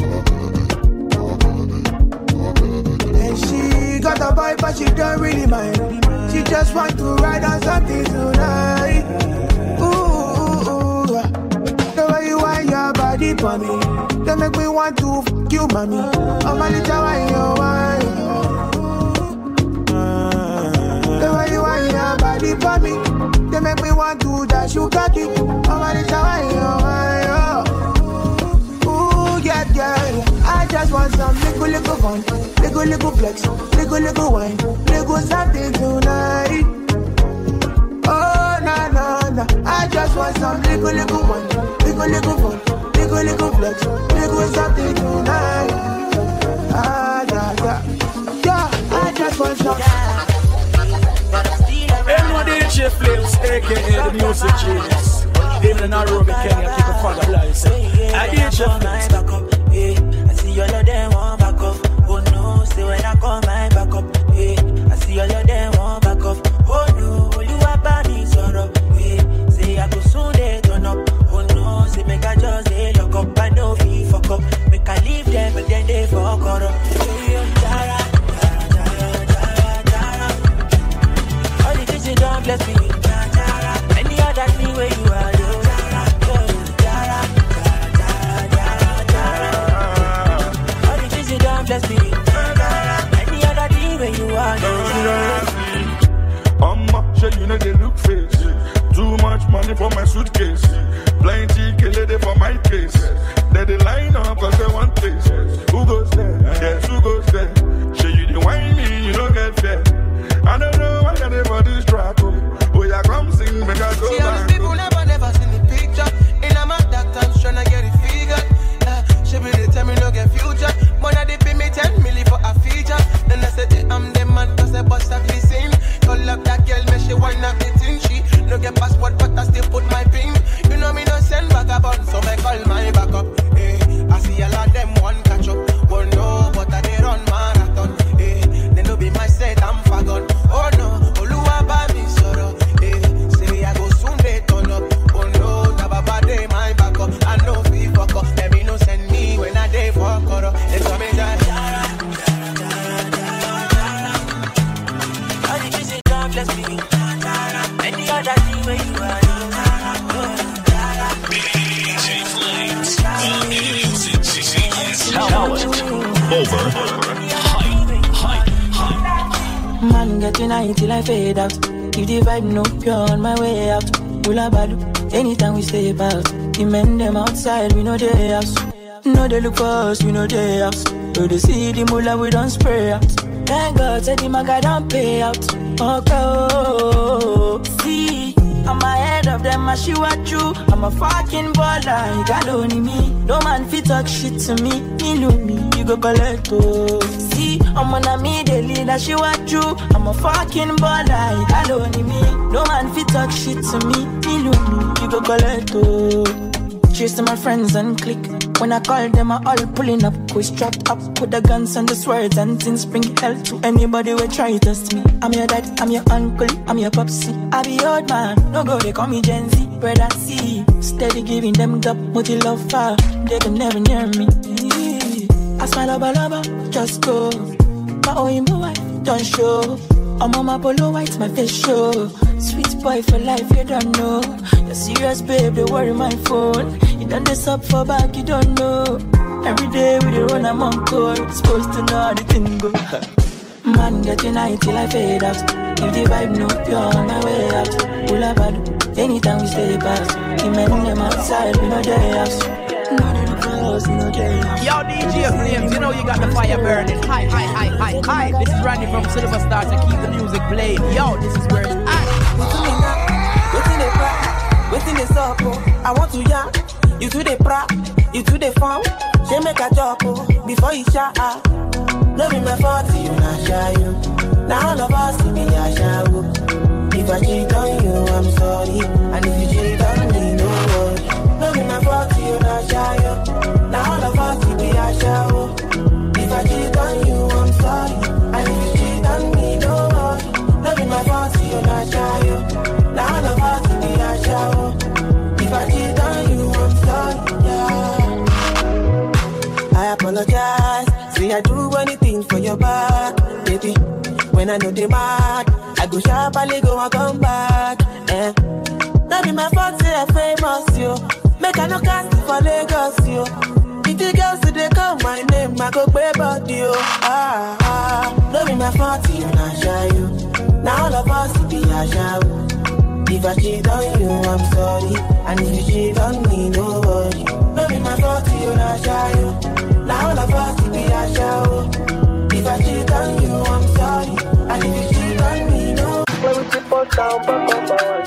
And she got a boy, but she don't really mind. She just want to ride on something tonight. Ooh, the way you wind your body for me, they make me want to f*** you, mommy. Oh my little wine, oh wine. The way you wind your body for me, they make me want to dash you cocky. Oh my little wine, oh wine, oh. Ooh, yeah, yeah, yeah. I just want some little fun, little flex, little wine, little something tonight. Oh, nah, nah, nah. I just want some little wine, little fun, little flex, little something tonight. Ah, yeah, yeah, yeah. I just want some. DJ Flames, aka the music genius. Even in Nairobi, Kenya, keep a father lives. I DJ Flames. Back up, yeah. I see all of them want back up. Oh no, say when I call my back up, yeah. I see all of them want back up. Oh no, you are bad me sorrow, yeah. Say I go soon they turn up. Oh no, say make I just they lock up. I know we fuck up. Make I leave them, but then they fuck up. Don't bless me, any other thing where you are, all the things you don't bless me, any other thing where you are, sure you know they look face. Too much money for my suitcase, plenty kill for my case. They line up cause they want place. Who goes there? Yes, who goes there? Sure you the wine me, you don't get fair. I don't know why they for this track. Oh, yeah, come sing, make I go. See, all these people never seen the picture. In a mad that times tryna get it figured. She be the time me no get future. Mother they pay me 10 million for a feature. Then I said I'm the man cause I bust a kissing. Call up that girl, me she wind up the thing. She no get passport but I still put my pin. You know me no send vagabond, so I call my backup. Hey, I see a lot of them one catch up. One no, but I they run marathon. Hey, they no be my set, I'm fagon. Oh no, Oluwa ba mi soro. Eh, say I go soon they turn up. Oh no, Tababa they my back up. I know fi fuck up. Let me no send me when I day for coro. They tell me that. all the things you don't bless me, any other thing where you are, DJ Flames, the music genius. Talent over hype. Man getting high till I fade out. If the vibe no pure on my way out. Pull badu, anytime we stay about. The men them outside, we know they house. No they look for us, we know they house. So they see the mullah, we don't spray out. Thank God, said the maga don't pay out. Okay, see, I'm ahead of them, I shoot at you. I'm a fucking baller, you got only me. No man fit talk shit to me, you go collect, oh. See, I'm on a me, the leader, shoot at you. I'm a fucking baller, you got only me. No man fit talk shit to me, you go collect, oh. Chase to my friends and click. When I call them, I all pulling up. We strap up, put the guns and the swords and things. Bring hell to anybody who try to test me. I'm your dad, I'm your uncle, I'm your popsy. I be old man, no go, they call me Gen Z. Brother C, steady giving them up, multi love far. They can never near me. I smile lover, just go. My own wife, don't show. I'm on my polo white, my face show. Sweet boy for life, you don't know. You're serious, babe, they worry my phone. You done this up for back, you don't know. Every day we the run, I'm on call. Supposed to know how the thing go. Man, get united till I fade out. If the vibe no pure, on my way out. Pull up, I anytime we stay past. The men them outside, we no day out. Yo, DJ Flames, you know you got the fire burning. Hi. This is Randy from Silver Star to keep the music playing. Yo, this is where it's at. Waiting this up, I want to yarn. You to the pra, you to the farm. She make a job before you shot. No be my fault, you not shy you. Now all of us see me a shy. If I cheat on you, I'm sorry. And if you cheat on me, no worry. No be my fault, you not shy you. Now all of us see me a shy. If I cheat on you, I'm sorry. And if you cheat on me, no worry. No be my fault, you not shy you. Now all of us see me a shy. If I cheat on you, I'm sorry, yeah. I apologize. Say I do anything for your back, baby. When I know they mad, I go sharply go and come back. That be my fault, say I famous, yo. Make I no cast for Lagos, yo. If the girls say they call my name, I go pay body, yo. That be my fault, you not shy, yo. Now all of us be a shy. If I cheat on you, I'm sorry. And if you cheat on me, no worry. Don't be my fault, you not shy, yo. Now all of us be a shy. If I cheat on you, I'm sorry. And if you cheat on me, no. When we keep on down, back on my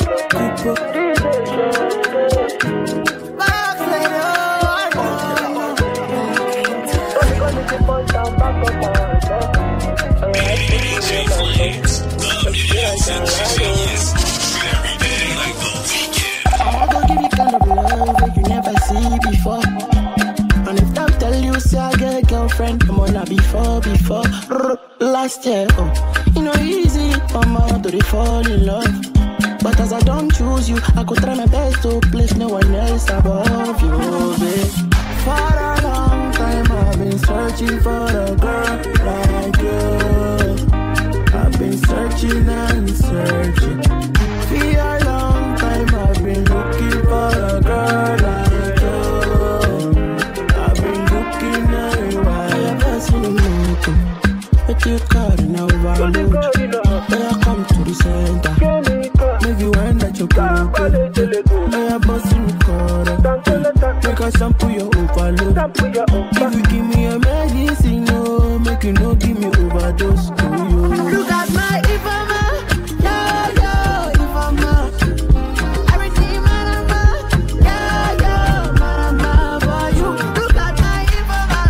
I'm gonna give you kind of love that you never see before. And if I tell you, say I get a girlfriend, I'm on before. Last year, you know easy, I'm out to fall in love. But as I don't choose you, I could try my best to place no one else above you, babe. For a long time I've been searching for a girl like you. I've been searching and searching. For a long time I've been looking for a girl like you. I've been looking everywhere. I have never seen you looking, but you got an overload. When I come to the center, make you wind at your pool. I have bossed in the corner, make I shampoo your overload. If you give me a medicine, no, make you no give me overdose. Look at my Ifama, yo, Ifama. Everything, marama, yo, marama for you. Look at my Ifama,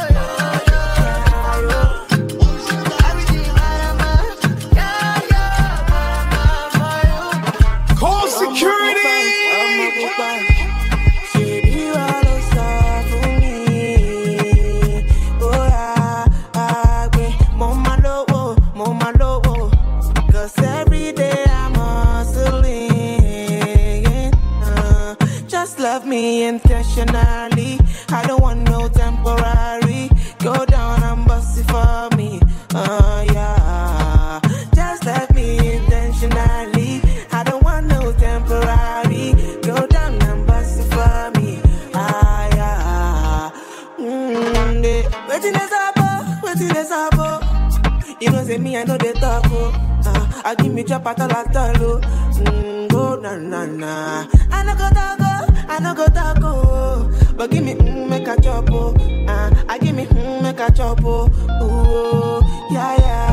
yo. Everything, marama, yo, marama for you. Call security. Intentionally, I don't want no temporary. Go down and bust it for me. Yeah. Just let me intentionally. I don't want no temporary. Go down and bust it for me. Yeah. Waiting is up. You know, say me, I know they talk. I give me drop at all. Go na. I no go taco, but give me make a chop. I give me make a chop. Ooh, yeah.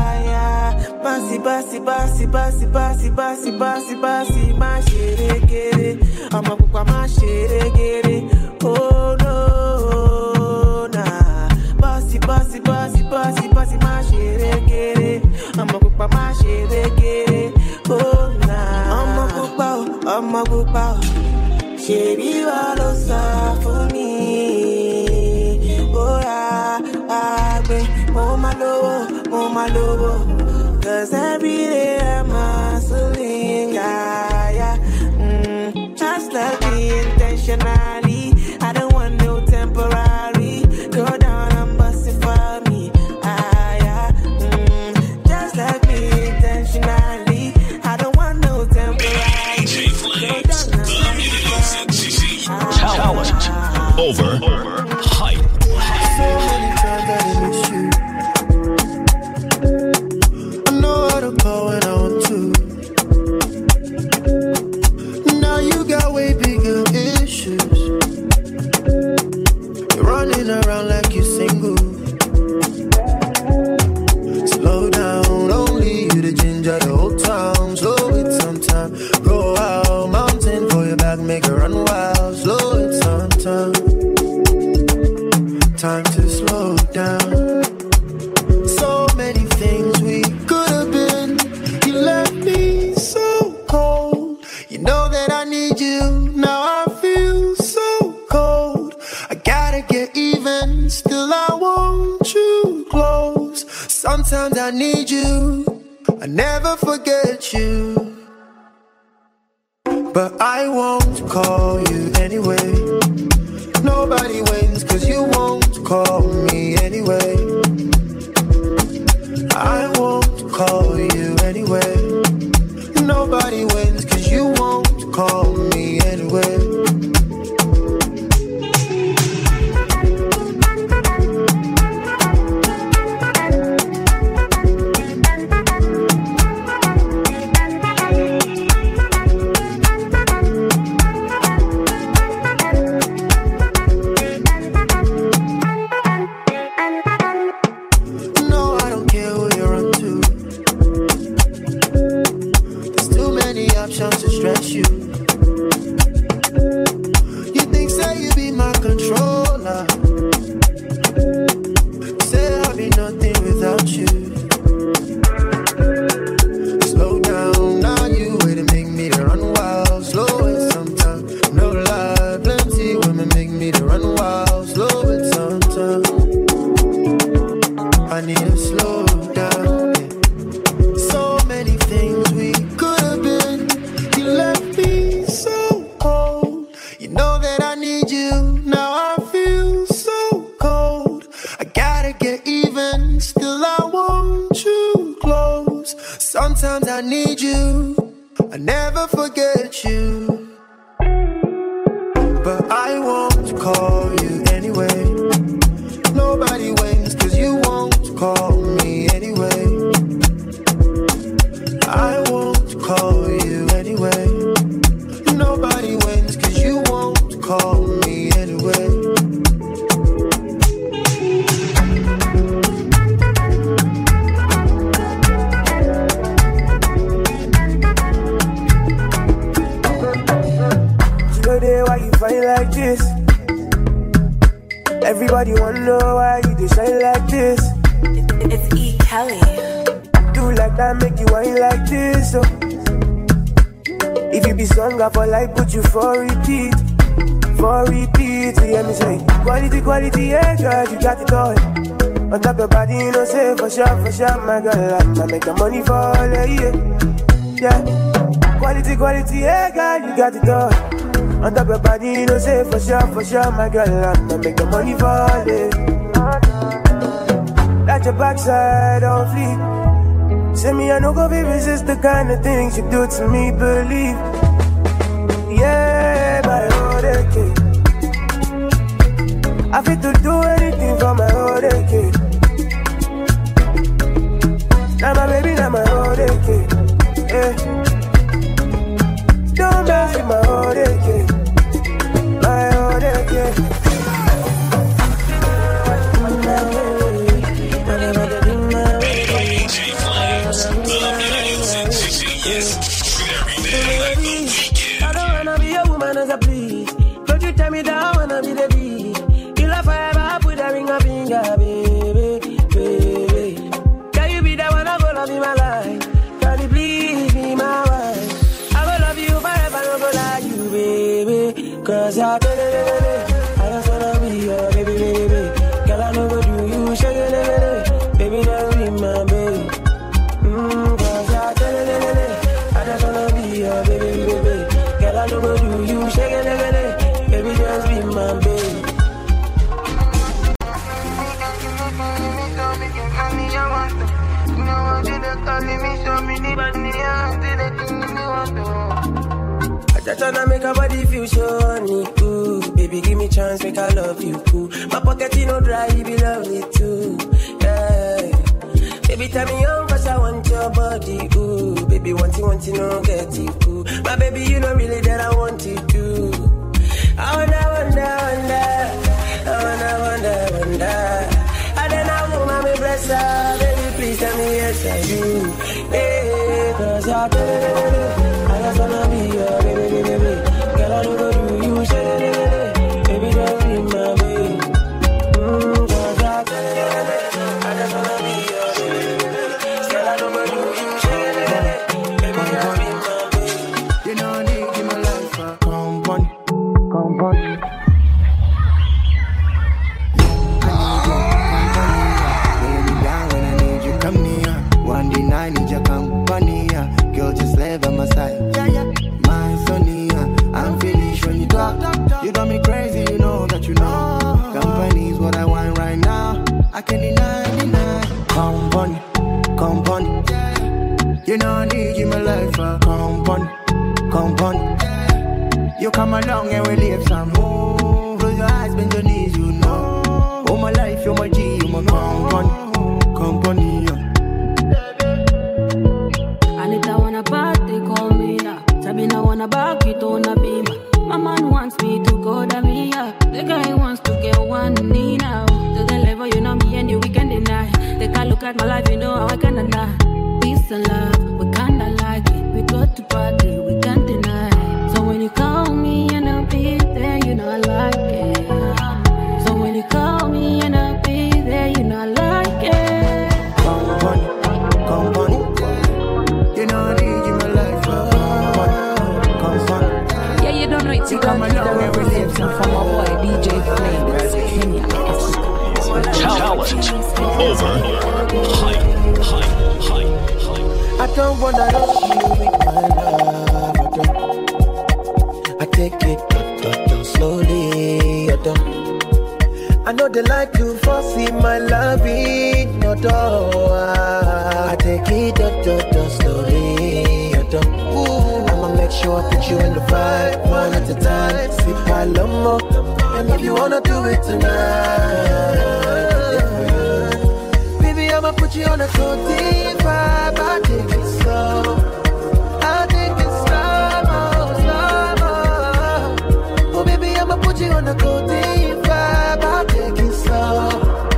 Bossy, bossy, bossy, bossy, bossy, bossy, bossy, my shitty, get it. I'm a papa, my shitty, get it. Oh no, nah. Bossy, bossy, bossy, bossy, bossy, my shitty, get it. I'm a papa, my shitty, get it. Oh nah. I'm a papa. Shitty, all over for me. Oh yeah, oh my lobo. Cause every day I'm hustling, yeah. Just like me intentionally. I don't want no temporary. Go down and bust it for me, yeah. Just like me intentionally. I don't want no temporary. DJ Flames, the music CC. Talent over hype. So many times that I miss you. I know how to call when I want to. Now you got way bigger issues. You're running around like you're single. Slow down, only you the ginger the whole town. Slow it sometime. Go out, mountain for your back, make it run wild. Slow it sometime. Time to slow down. So many things we could have been. You left me so cold. You know that I need you. Now I feel so cold. I gotta get even. Still I want you close. Sometimes I need you. I never forget you. But I won't call you anyway. Nobody wins cause you won't call me anyway. I won't call you anyway. Nobody wins cause you won't call me anyway. Sometimes I need you. I never forget you. But I won't call you anyway. Nobody wins cause you won't call me anyway. I won't call you anyway. Nobody wins cause you won't call me anyway. Why you fight like this? Everybody wanna know why you do shine like this. It's E. Kelly. Do like that, make you whine like this. So if you be stronger for life, put you for repeat. For repeat, you hear me say quality, quality, yeah, girl, you got it all. On top your body, you know, say for sure, my girl, I make the money fall, yeah. Quality, quality, yeah, girl, you got it all. On top your body, you know, say for sure, my girl, I'ma make the money fall, yeah. Let your backside on fleek. Say me, I no go be resist the kind of things you do to me, believe. Yeah, my whole decade. I fit to do anything for my whole decade. Now my baby, now my whole decade. Yeah. Don't mess with my whole decade. My whole decade. DJ Flames, the music turn me down when I be the beat. You love forever, put a ring on finger, baby, baby. Can you be the one I go love in my life? Can you please be my wife? I will love you forever, no go like you, baby. Cause you're baby. I just wanna be your baby, baby. Girl, I know go do you, shake it, baby, just be my baby. Cause you're baby. I just wanna be your baby, baby. Girl, I know go do you, shake it, baby, just be my baby. I just wanna make a body feel shiny, ooh. Baby, give me chance, make I love you, cool. My pocket, you know, dry, you be lovely too, yeah. Baby, tell me on, cause I want your body, ooh. Baby, want you, no, get it, cool. My baby, you know really that I want you to. I wonder. I don't know, mommy, bless her. Baby, please tell me yes, I do. Hey, cause you're baby. I just wanna be your baby, baby. Girl, I don't go do you, shit, baby, just be my baby. Cause you're baby. I just wanna be your baby, baby. Girl, I don't go do you, shit, baby, just be my baby. You know I need you, my life, come on. I need your company, girl, just lay by my side. My Sonia, I'm finished when you talk. You got me crazy, you know that you know. Company is what I want right now. I can't deny. Company. You know I need you in my life, company. You come along and we live some more. Close your eyes, bend your knees, you know. Oh my life, you're my G, you're my company. Anita wanna party, call me now. Sabina wanna back it on a beam. My man wants me to go to me, yeah. The guy wants to get one knee now. To the level, you know me and you, we can deny. Take a look at my life, you know how I can deny. Peace and love, we kinda like it. We go to party, we can't deny. So when you call me and I'll be there, you know I like it. So when you call me and I'll be there, you know I like it. Company. You know I need you in my life, company. Yeah, you don't know it's you come along and relate from my boy DJ Flames, Kenya. Talent over hype. I don't wanna rush you with my love, I take it slowly, I know they like to foresee my loving, I take it slowly, I'ma make sure I put you in the vibe, one at a time, sip my limo, and if you wanna do it tonight, baby, I'ma put you on a codeine vibe, I'll take it slow. Oh baby, I'ma put you on a codeine vibe, I'll take it slow.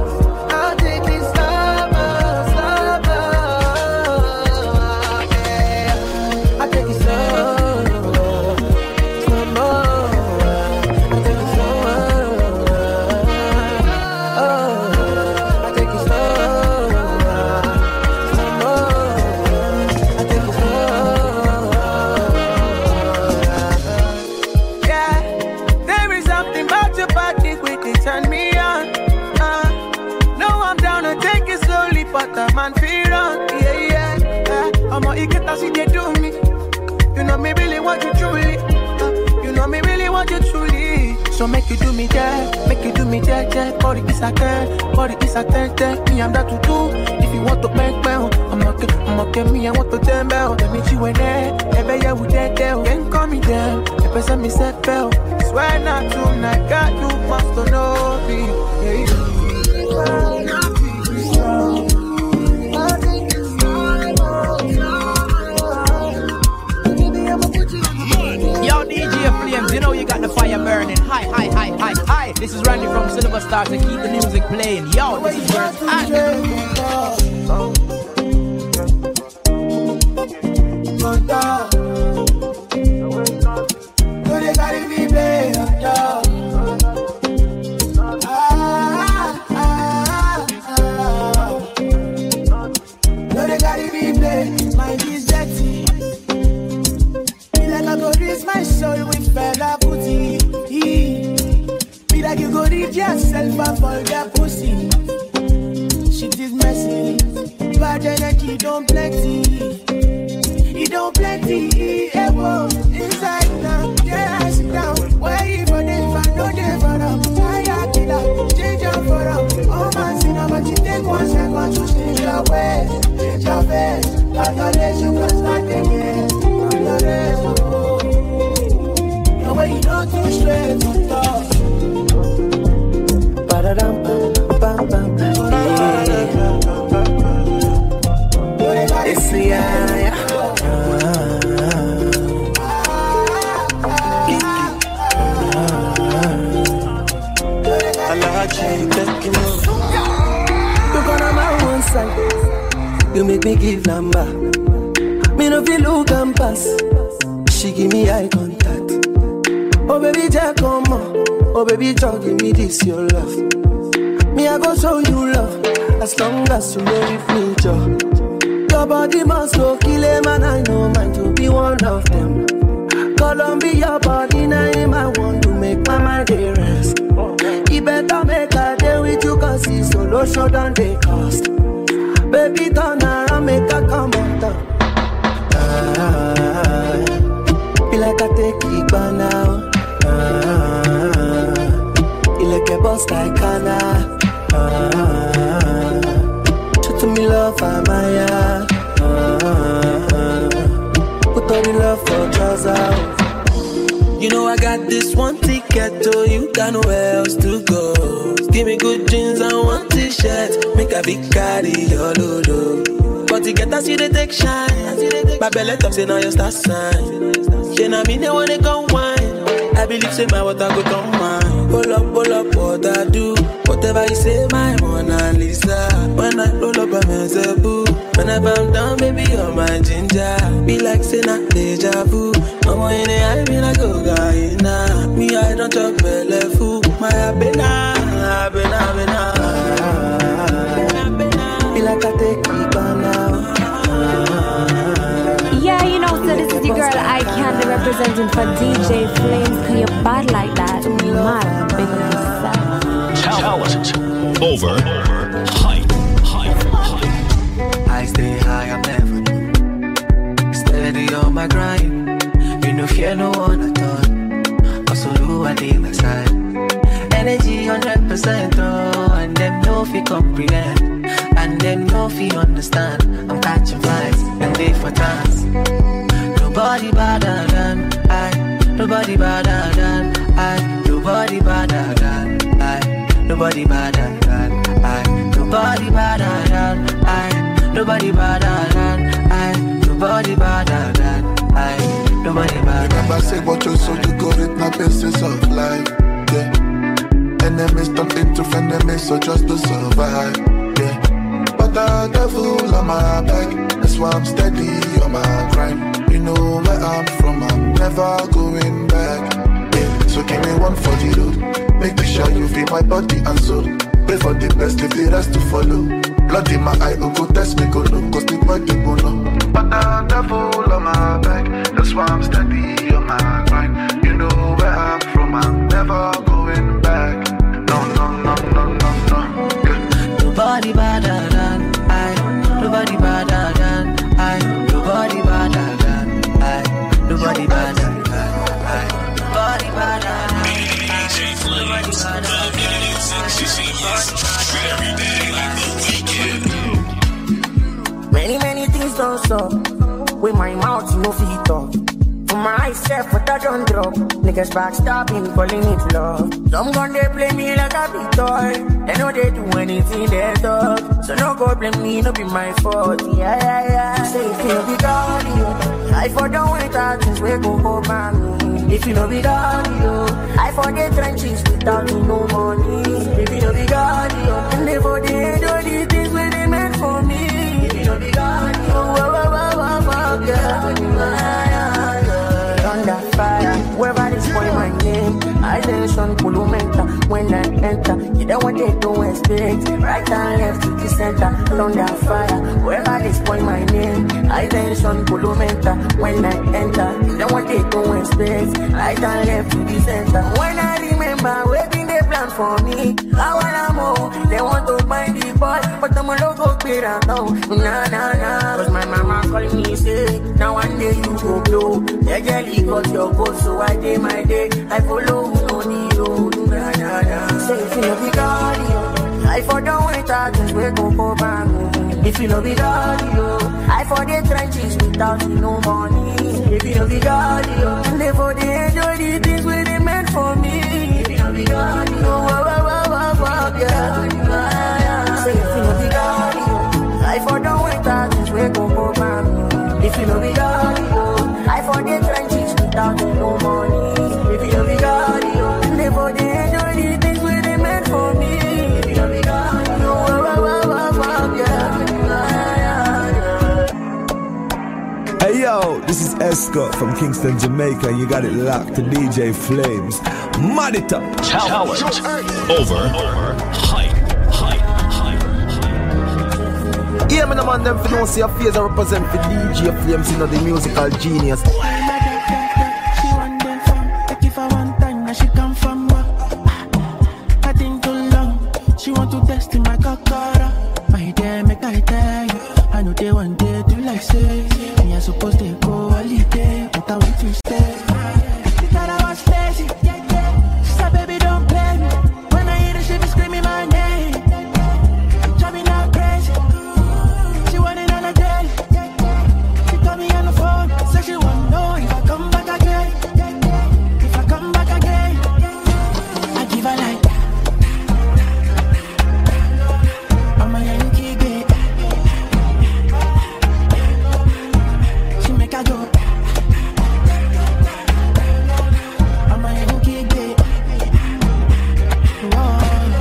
See they do me. You know me really want you truly. You know me really want you truly. So make you do me that, body is a 10, me I'm that to do. If you want to make bell, I'm okay, me I want to turn bell. Let me you in there, every year we dead there. Then call me there, if I send me set bell. Swear not tonight, God you must know me. Yo, DJ Flames, you know you got the fire burning. Hi. This is Randy from Silver Star to keep the music playing. Yo, this is where it's at. She herself a vulgar pussy. Shit is messy. Bad energy don't plenty. It don't plenty. Ewo inside now. Yeah, I sit down. Where you for them? If I know they for them. I kill her. Change her for them. Oh man, see now, but you take 1 second to change your ways. Change your face. Got your legs, you can start again. Do your rest, oh. The way you don't too straight to talk. Ba-da-dum, bam, bam, it's the eye. I like you, taking over. Look on my one side. You make me give number. Me no feel look and pass. She give me eye contact. Oh baby, Jack, come on. Oh baby, Jack, give me this your love. Me I go show you love. As long as you know with me, Joe. Your body must go kill him, and I know mine to be one of them. Columbia, your body name, I want to make my mind a rest. You better make a day with you, cause it's solo show than they cost. Baby, turn around, make a come on down. Feel like I take it by now. You like a boss like Kana. Show to me love, Amaya. Put all the love for trousers. You know I got this one ticket to you, got nowhere else to go. Give me good jeans and one t-shirt, make a big carry your load. But you get to see the take shine. My belly top say now you start sign. She na me they wanna go wine. I believe say my water go come mine. Pull up what I do. Whatever you say, my Mona Lisa. When I roll up, I'm a boo. When I bound down, baby, you're my ginger. Be like say not deja vu. I'm in the eye, me like go guy. Me I don't talk belly fool. My abena. Be like I take it now. Yeah, you know, so this is your girl I Candy representing for DJ Flames. Cause you're bad like that. Mad, big on yourself. Talent over hype. I stay high, I'm never steady on my grind. You know, fear no one at all. Also, do I leave my side? Energy 100%, oh, and them no fi comprehend, and them no fi understand. I'm catching flies and they for dance. Nobody better than I. Nobody better than I. Nobody better than I. Nobody better than I. Nobody better than I. Nobody better than I. Nobody better than I. Nobody better. Remember say what you so you got it, not pieces of life. Yeah. Enemies turn into frenemies, so just to survive. Yeah. But the devil on my back, that's why I'm steady on my grind. You know where I'm from, I'm never going back. Yeah. So give me one for the road. Make sure you feel my body and soul. Pray for the best, leave the rest to follow. Blood in my eye, go test me, go look, cause the body go know. But the devil on my back, that's why I'm steady on my grind. You know where I'm from, I'm never going back. No. Yeah. Nobody better than I. Nobody better than I. Nobody better than I. Nobody better than I. Nobody better than I. DJ Flames, the music, every day like the weekend. Many things don't stop. With my mouth, no feet up. For my eyes, self, what I don't drop. Niggas backstabbing, calling it love. Some gun they play me like a big toy. They know they do anything they talk. So no go blame me, no be my fault. Yeah. Say if you be God, you. I for don't wait out things we go by me. If you no be God, you. I for the trenches without no money. If you no be God, you. And they for the end of the things where they meant for me. If you no be God, you. Under fire, wherever they spoil my name. I tension, Pulumenta, when I enter. You don't want they don't expect. Right and left to the center, under fire, wherever they spoil my name. I tension, Pulumenta, when I enter. You don't want they don't expect. Right and left to the center. When I remember, waiting they plan for me. I wanna move, they want to buy the boy, but I'm a logo better now. Nah. Cause my mama calling me say, now one day you go blow. Yeah, girl, got your goal, so I day my day. I follow no need, nah. Say if you know be God, I for the winter, just wake up bang. If you know be God, I for the trenches without no money. If you know be God, live for the enjoy the things where they meant for me. If you know be God, yeah. Say if you know be God, I for the winter, just wake up bang. If you know be God, I for the trenches without no money. If you know be God, live for the enjoy the things where they meant for me. If you know be God, Hey yo, this is Escott from Kingston, Jamaica. You got it locked to DJ Flames. Mad it up. Talent over hype. Yeah, man, them for don't see a face I represent for DJ Flames, you know, the musical genius. She want them from, take it for one time, now she come from I think too long, she want to test in my kakara. My dear, make I tell you, I know they want day to like say, me I supposed to go holiday, but I want to stay. She thought I was lazy, she said baby don't play me, when I hear the shit be screaming my name, drive me not crazy, she want it on a daily, she call me on the phone, say she want to know if I come back again, if I come back again, I give her like, I'm a Yankee girl, she make her go, I'm a Yankee girl, whoa.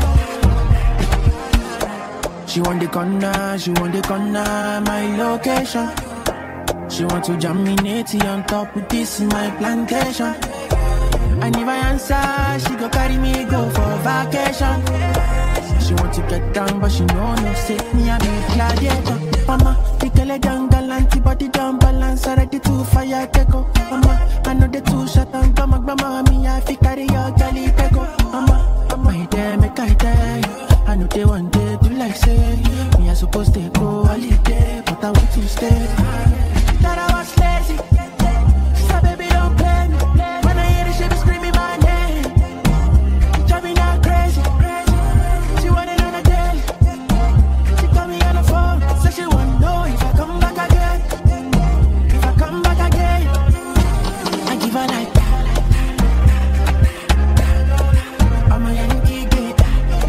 She want the corner, my location. She want to jam me natty on top with this in my plantation. I never answer, she go carry me go for vacation. She want to get down, but she know no say me a be gladiator. Mama, the girl a galant, body down balance, ready to fire teko. Mama, I know the two shot and come mama, me I fi carry your galley teko. Mama, my day make I tell you, I know they one day to like say, me I supposed to go holiday, but I want to stay. Thought I was lazy, so baby don't play me. When I hear the shit be screaming my name, drive me not crazy. She want it on a daily, she call me on the phone, say she want to know if I come back again. If I come back again, I give her like, I'm a Yankee girl.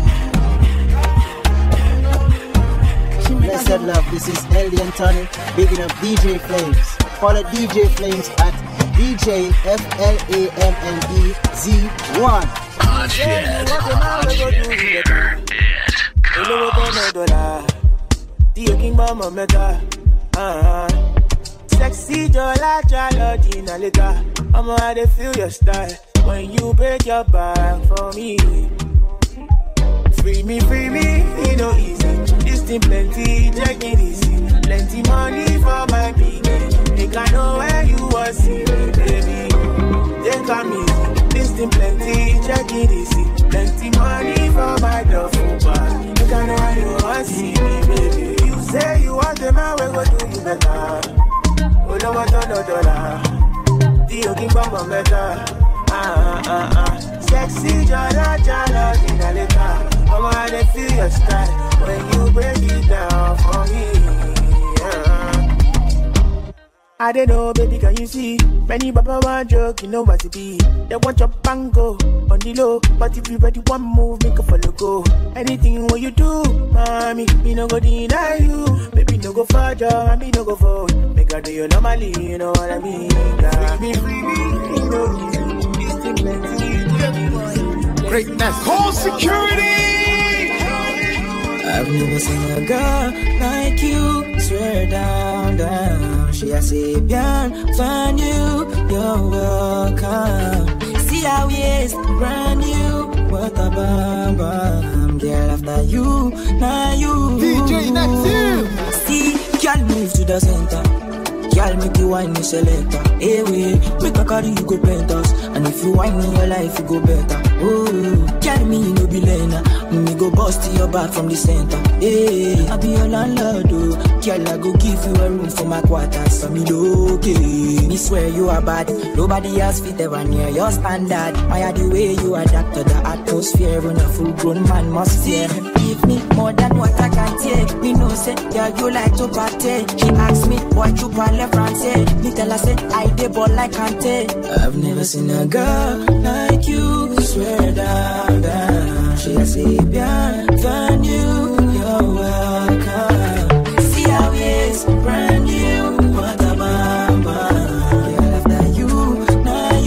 Blessed love, this is Ellie and Tony, bigging up DJ Flames. Follow DJ Flames at DJ FLAMEZ1. Sexy Jola Jalodina later. I'ma how they feel your style when you break your back for me. Free me, you know easy. This thing plenty, check it easy. Plenty money for my piggy. Make I know where you want see me, baby. Take on easy. This thing plenty, check it easy. Plenty money for my duffel bag. Make I know where you want see me, baby. You say you want the man, we go do you better. Oh no, $1 Dio King Bamba better. Sexy Jala in a letter. I'm how they feel your style when you break it down for me. I don't know, baby, can you see? Many papa want joke, you know what it be. They want your bango on the low, but if you ready one move, make a follow go. Anything what you do, mommy, me no go deny you. Baby, no go further, and me no go forward. Make her do you normally, you know what I mean? Free me, you know this thing plenty. Greatness. Call security! I've never seen a girl like you. Swear down. She a say, "Bien, find you, you're welcome." See how he is, brand new. What a bam, girl after you, now you. DJ next year. See, girl move to the center. Girl make you wine me selector. Hey, make a carry you go penthouse. And if you wine me your life, you go better. Oh, girl Tell me you no be lena. Me go bust your back from the center. Hey, I be your landlord, oh. Girl, I go give you a room for my quarters. For me, okay. Me swear you are bad. Nobody else fit ever near your standard. I are the way you adapt to the atmosphere. When a full grown man must fear. Give me more than what I can take. Me know say, girl, you like to party. She asked me, why you parle français? Me tell her, say, I dey ball like Kante. I've never seen a girl like you. Swear down, down. She a say, bienvenue, you're welcome. See how it's brand new. What a bamba. Girl, after you, now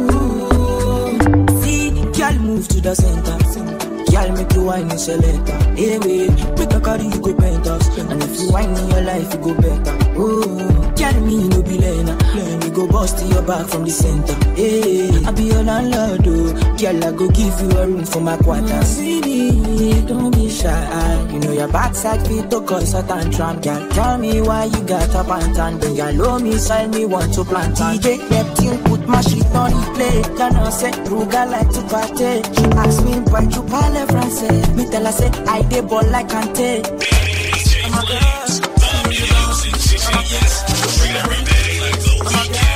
you. See, girl, move to the center. Girl, make you wine in selector. Hey, wait, make a carry, you go paint us. And if you wine in your life, you go better. Oh, girl, me no be lena. Me go bust your back from the center. Hey, I be your landlord, oh. Girl, I go give you a room for my quarters. Baby, don't be shy. You know your backside fit to cause a tantrum. Girl, tell me why you got up and tan. Girl, low me, side me, want to plant. DJ Neptune, put my shit on the play. Can I say, Ruga like to party? She asked me, why you parle français? Me tell her, say, I dey ball like Kante. DJ Flames, the music genius. Treat every day like the weekend.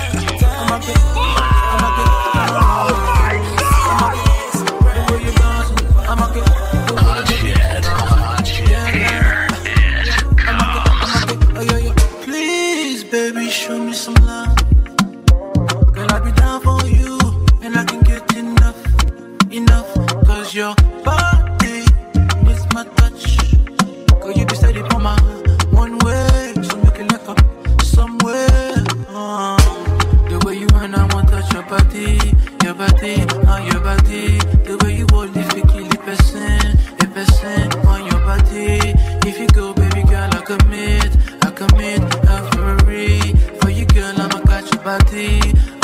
Please, baby, show me some love. Girl, I'll be down for you, and I can get enough. Cause your body is my touch. Cause you be steady for my one way, so make it look up somewhere. The way you run, I want to touch your body, your body. The way you hold it, you kill a person on your body. If you go, baby girl, I commit a Ferrari. For you, girl, I'ma catch your body,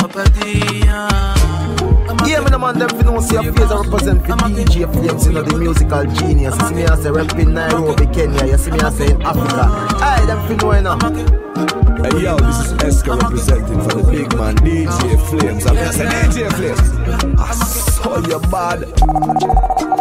Yeah, me the man them fi know see your face I represent for DJ Flames, you know the musical genius. You see me as a rep in Nairobi, Kenya. You see me as in Africa. Aye, them fi know enough. Hey yo, this is Eska representing for the big man DJ Flames. I'm just a DJ Flames. I saw you bad.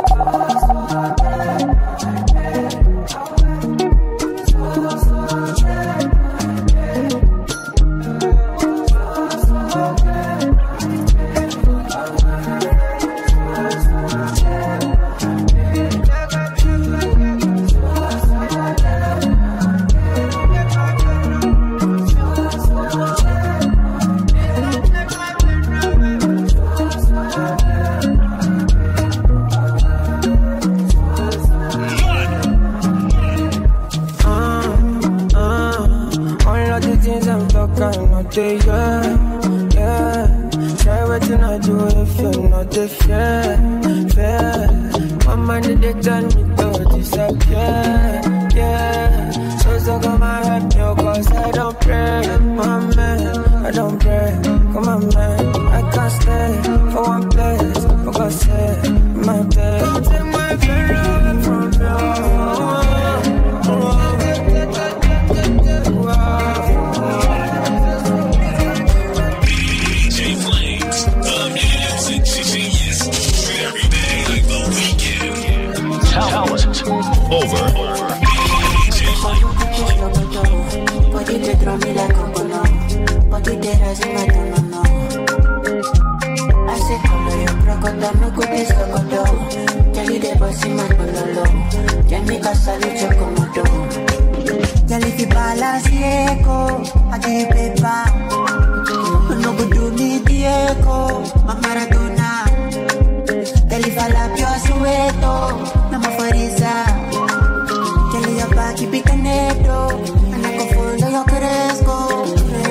Yeah. Try what you not do if you're not the fair. My money they tell me to disappear. Yeah. So come and help me, cause I don't pray. My man, I don't pray. Come on, man, I can't stay for one place. For God's sake, my bed. Don't take my fear from you. Over. Body they draw me like a banana. Body they rise in my banana. I say come here, crocodile, no good is crocodile. Tell you they boss in my banana. Tell me casali chocomodo. Tell if you balance echo, I give paper. No good do me the echo, my Maradona. Tell if I love your sueto. Keep it canedo, and I go follow your cresco.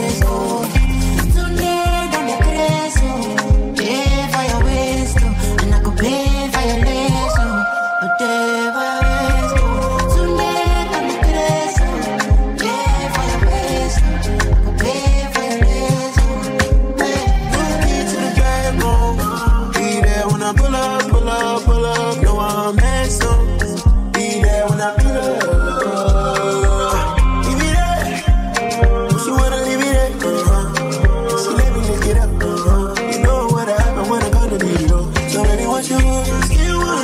Today, dame creso, pay for your waist, and I go pay for your lace. Today, for your waist, today, dame creso, pay for your waist, go pay for your lace. Put me to the game, oh. Be there when I pull up, no I'm messed up. Be there when I pull up. What you want, still want.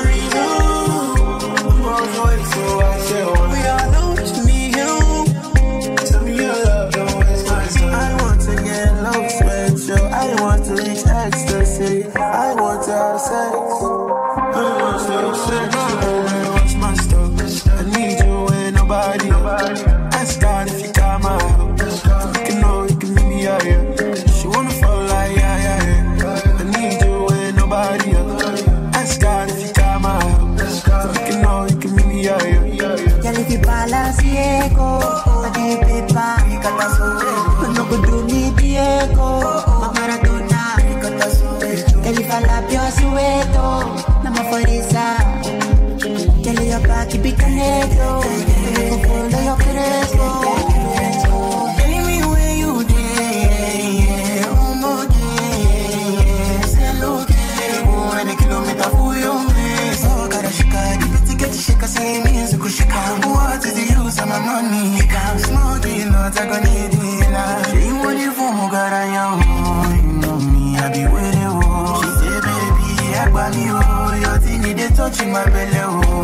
Ciego, I need paper, no go do me Diego, Maradona, girl if I lap your sueto, Mama for this girl your back keep it connected, follow your cresco, tell me where you there, oh my day, hello there, 1 kilometer for you, so gotta shake, say me so good shake. What is the use of my money? I'm smoking, not a gonna need it. She want you for more, God, I am. You know me, I be with you. She say, baby, I want you. Your thing, they touching my belly.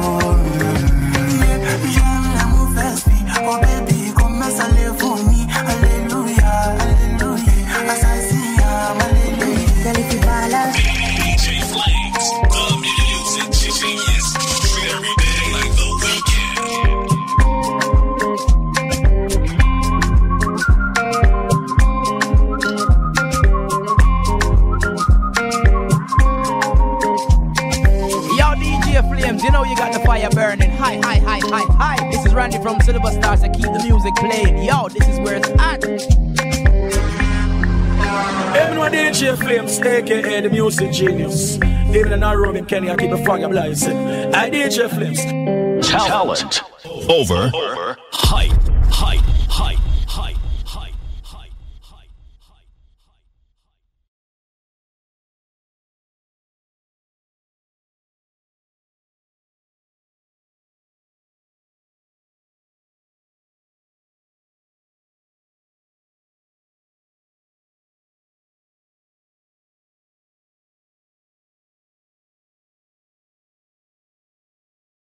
Yeah, j'aime mon fast beat. Oh, baby, come as I live for me. Hallelujah, hallelujah. Assassin, hallelujah. Tell if you balance. DJ Flames, the music genius. Every day like the weekend. Yo, DJ Flames, you know you got the fire burning. Hi. This is Randy from Silver Stars to keep the music playing. Yo, this is where it's at. Everyone DJ Flames, aka the music genius. Even in Nairobi, Kenya, keep the fire blazing. I DJ Flames. Talent over hype.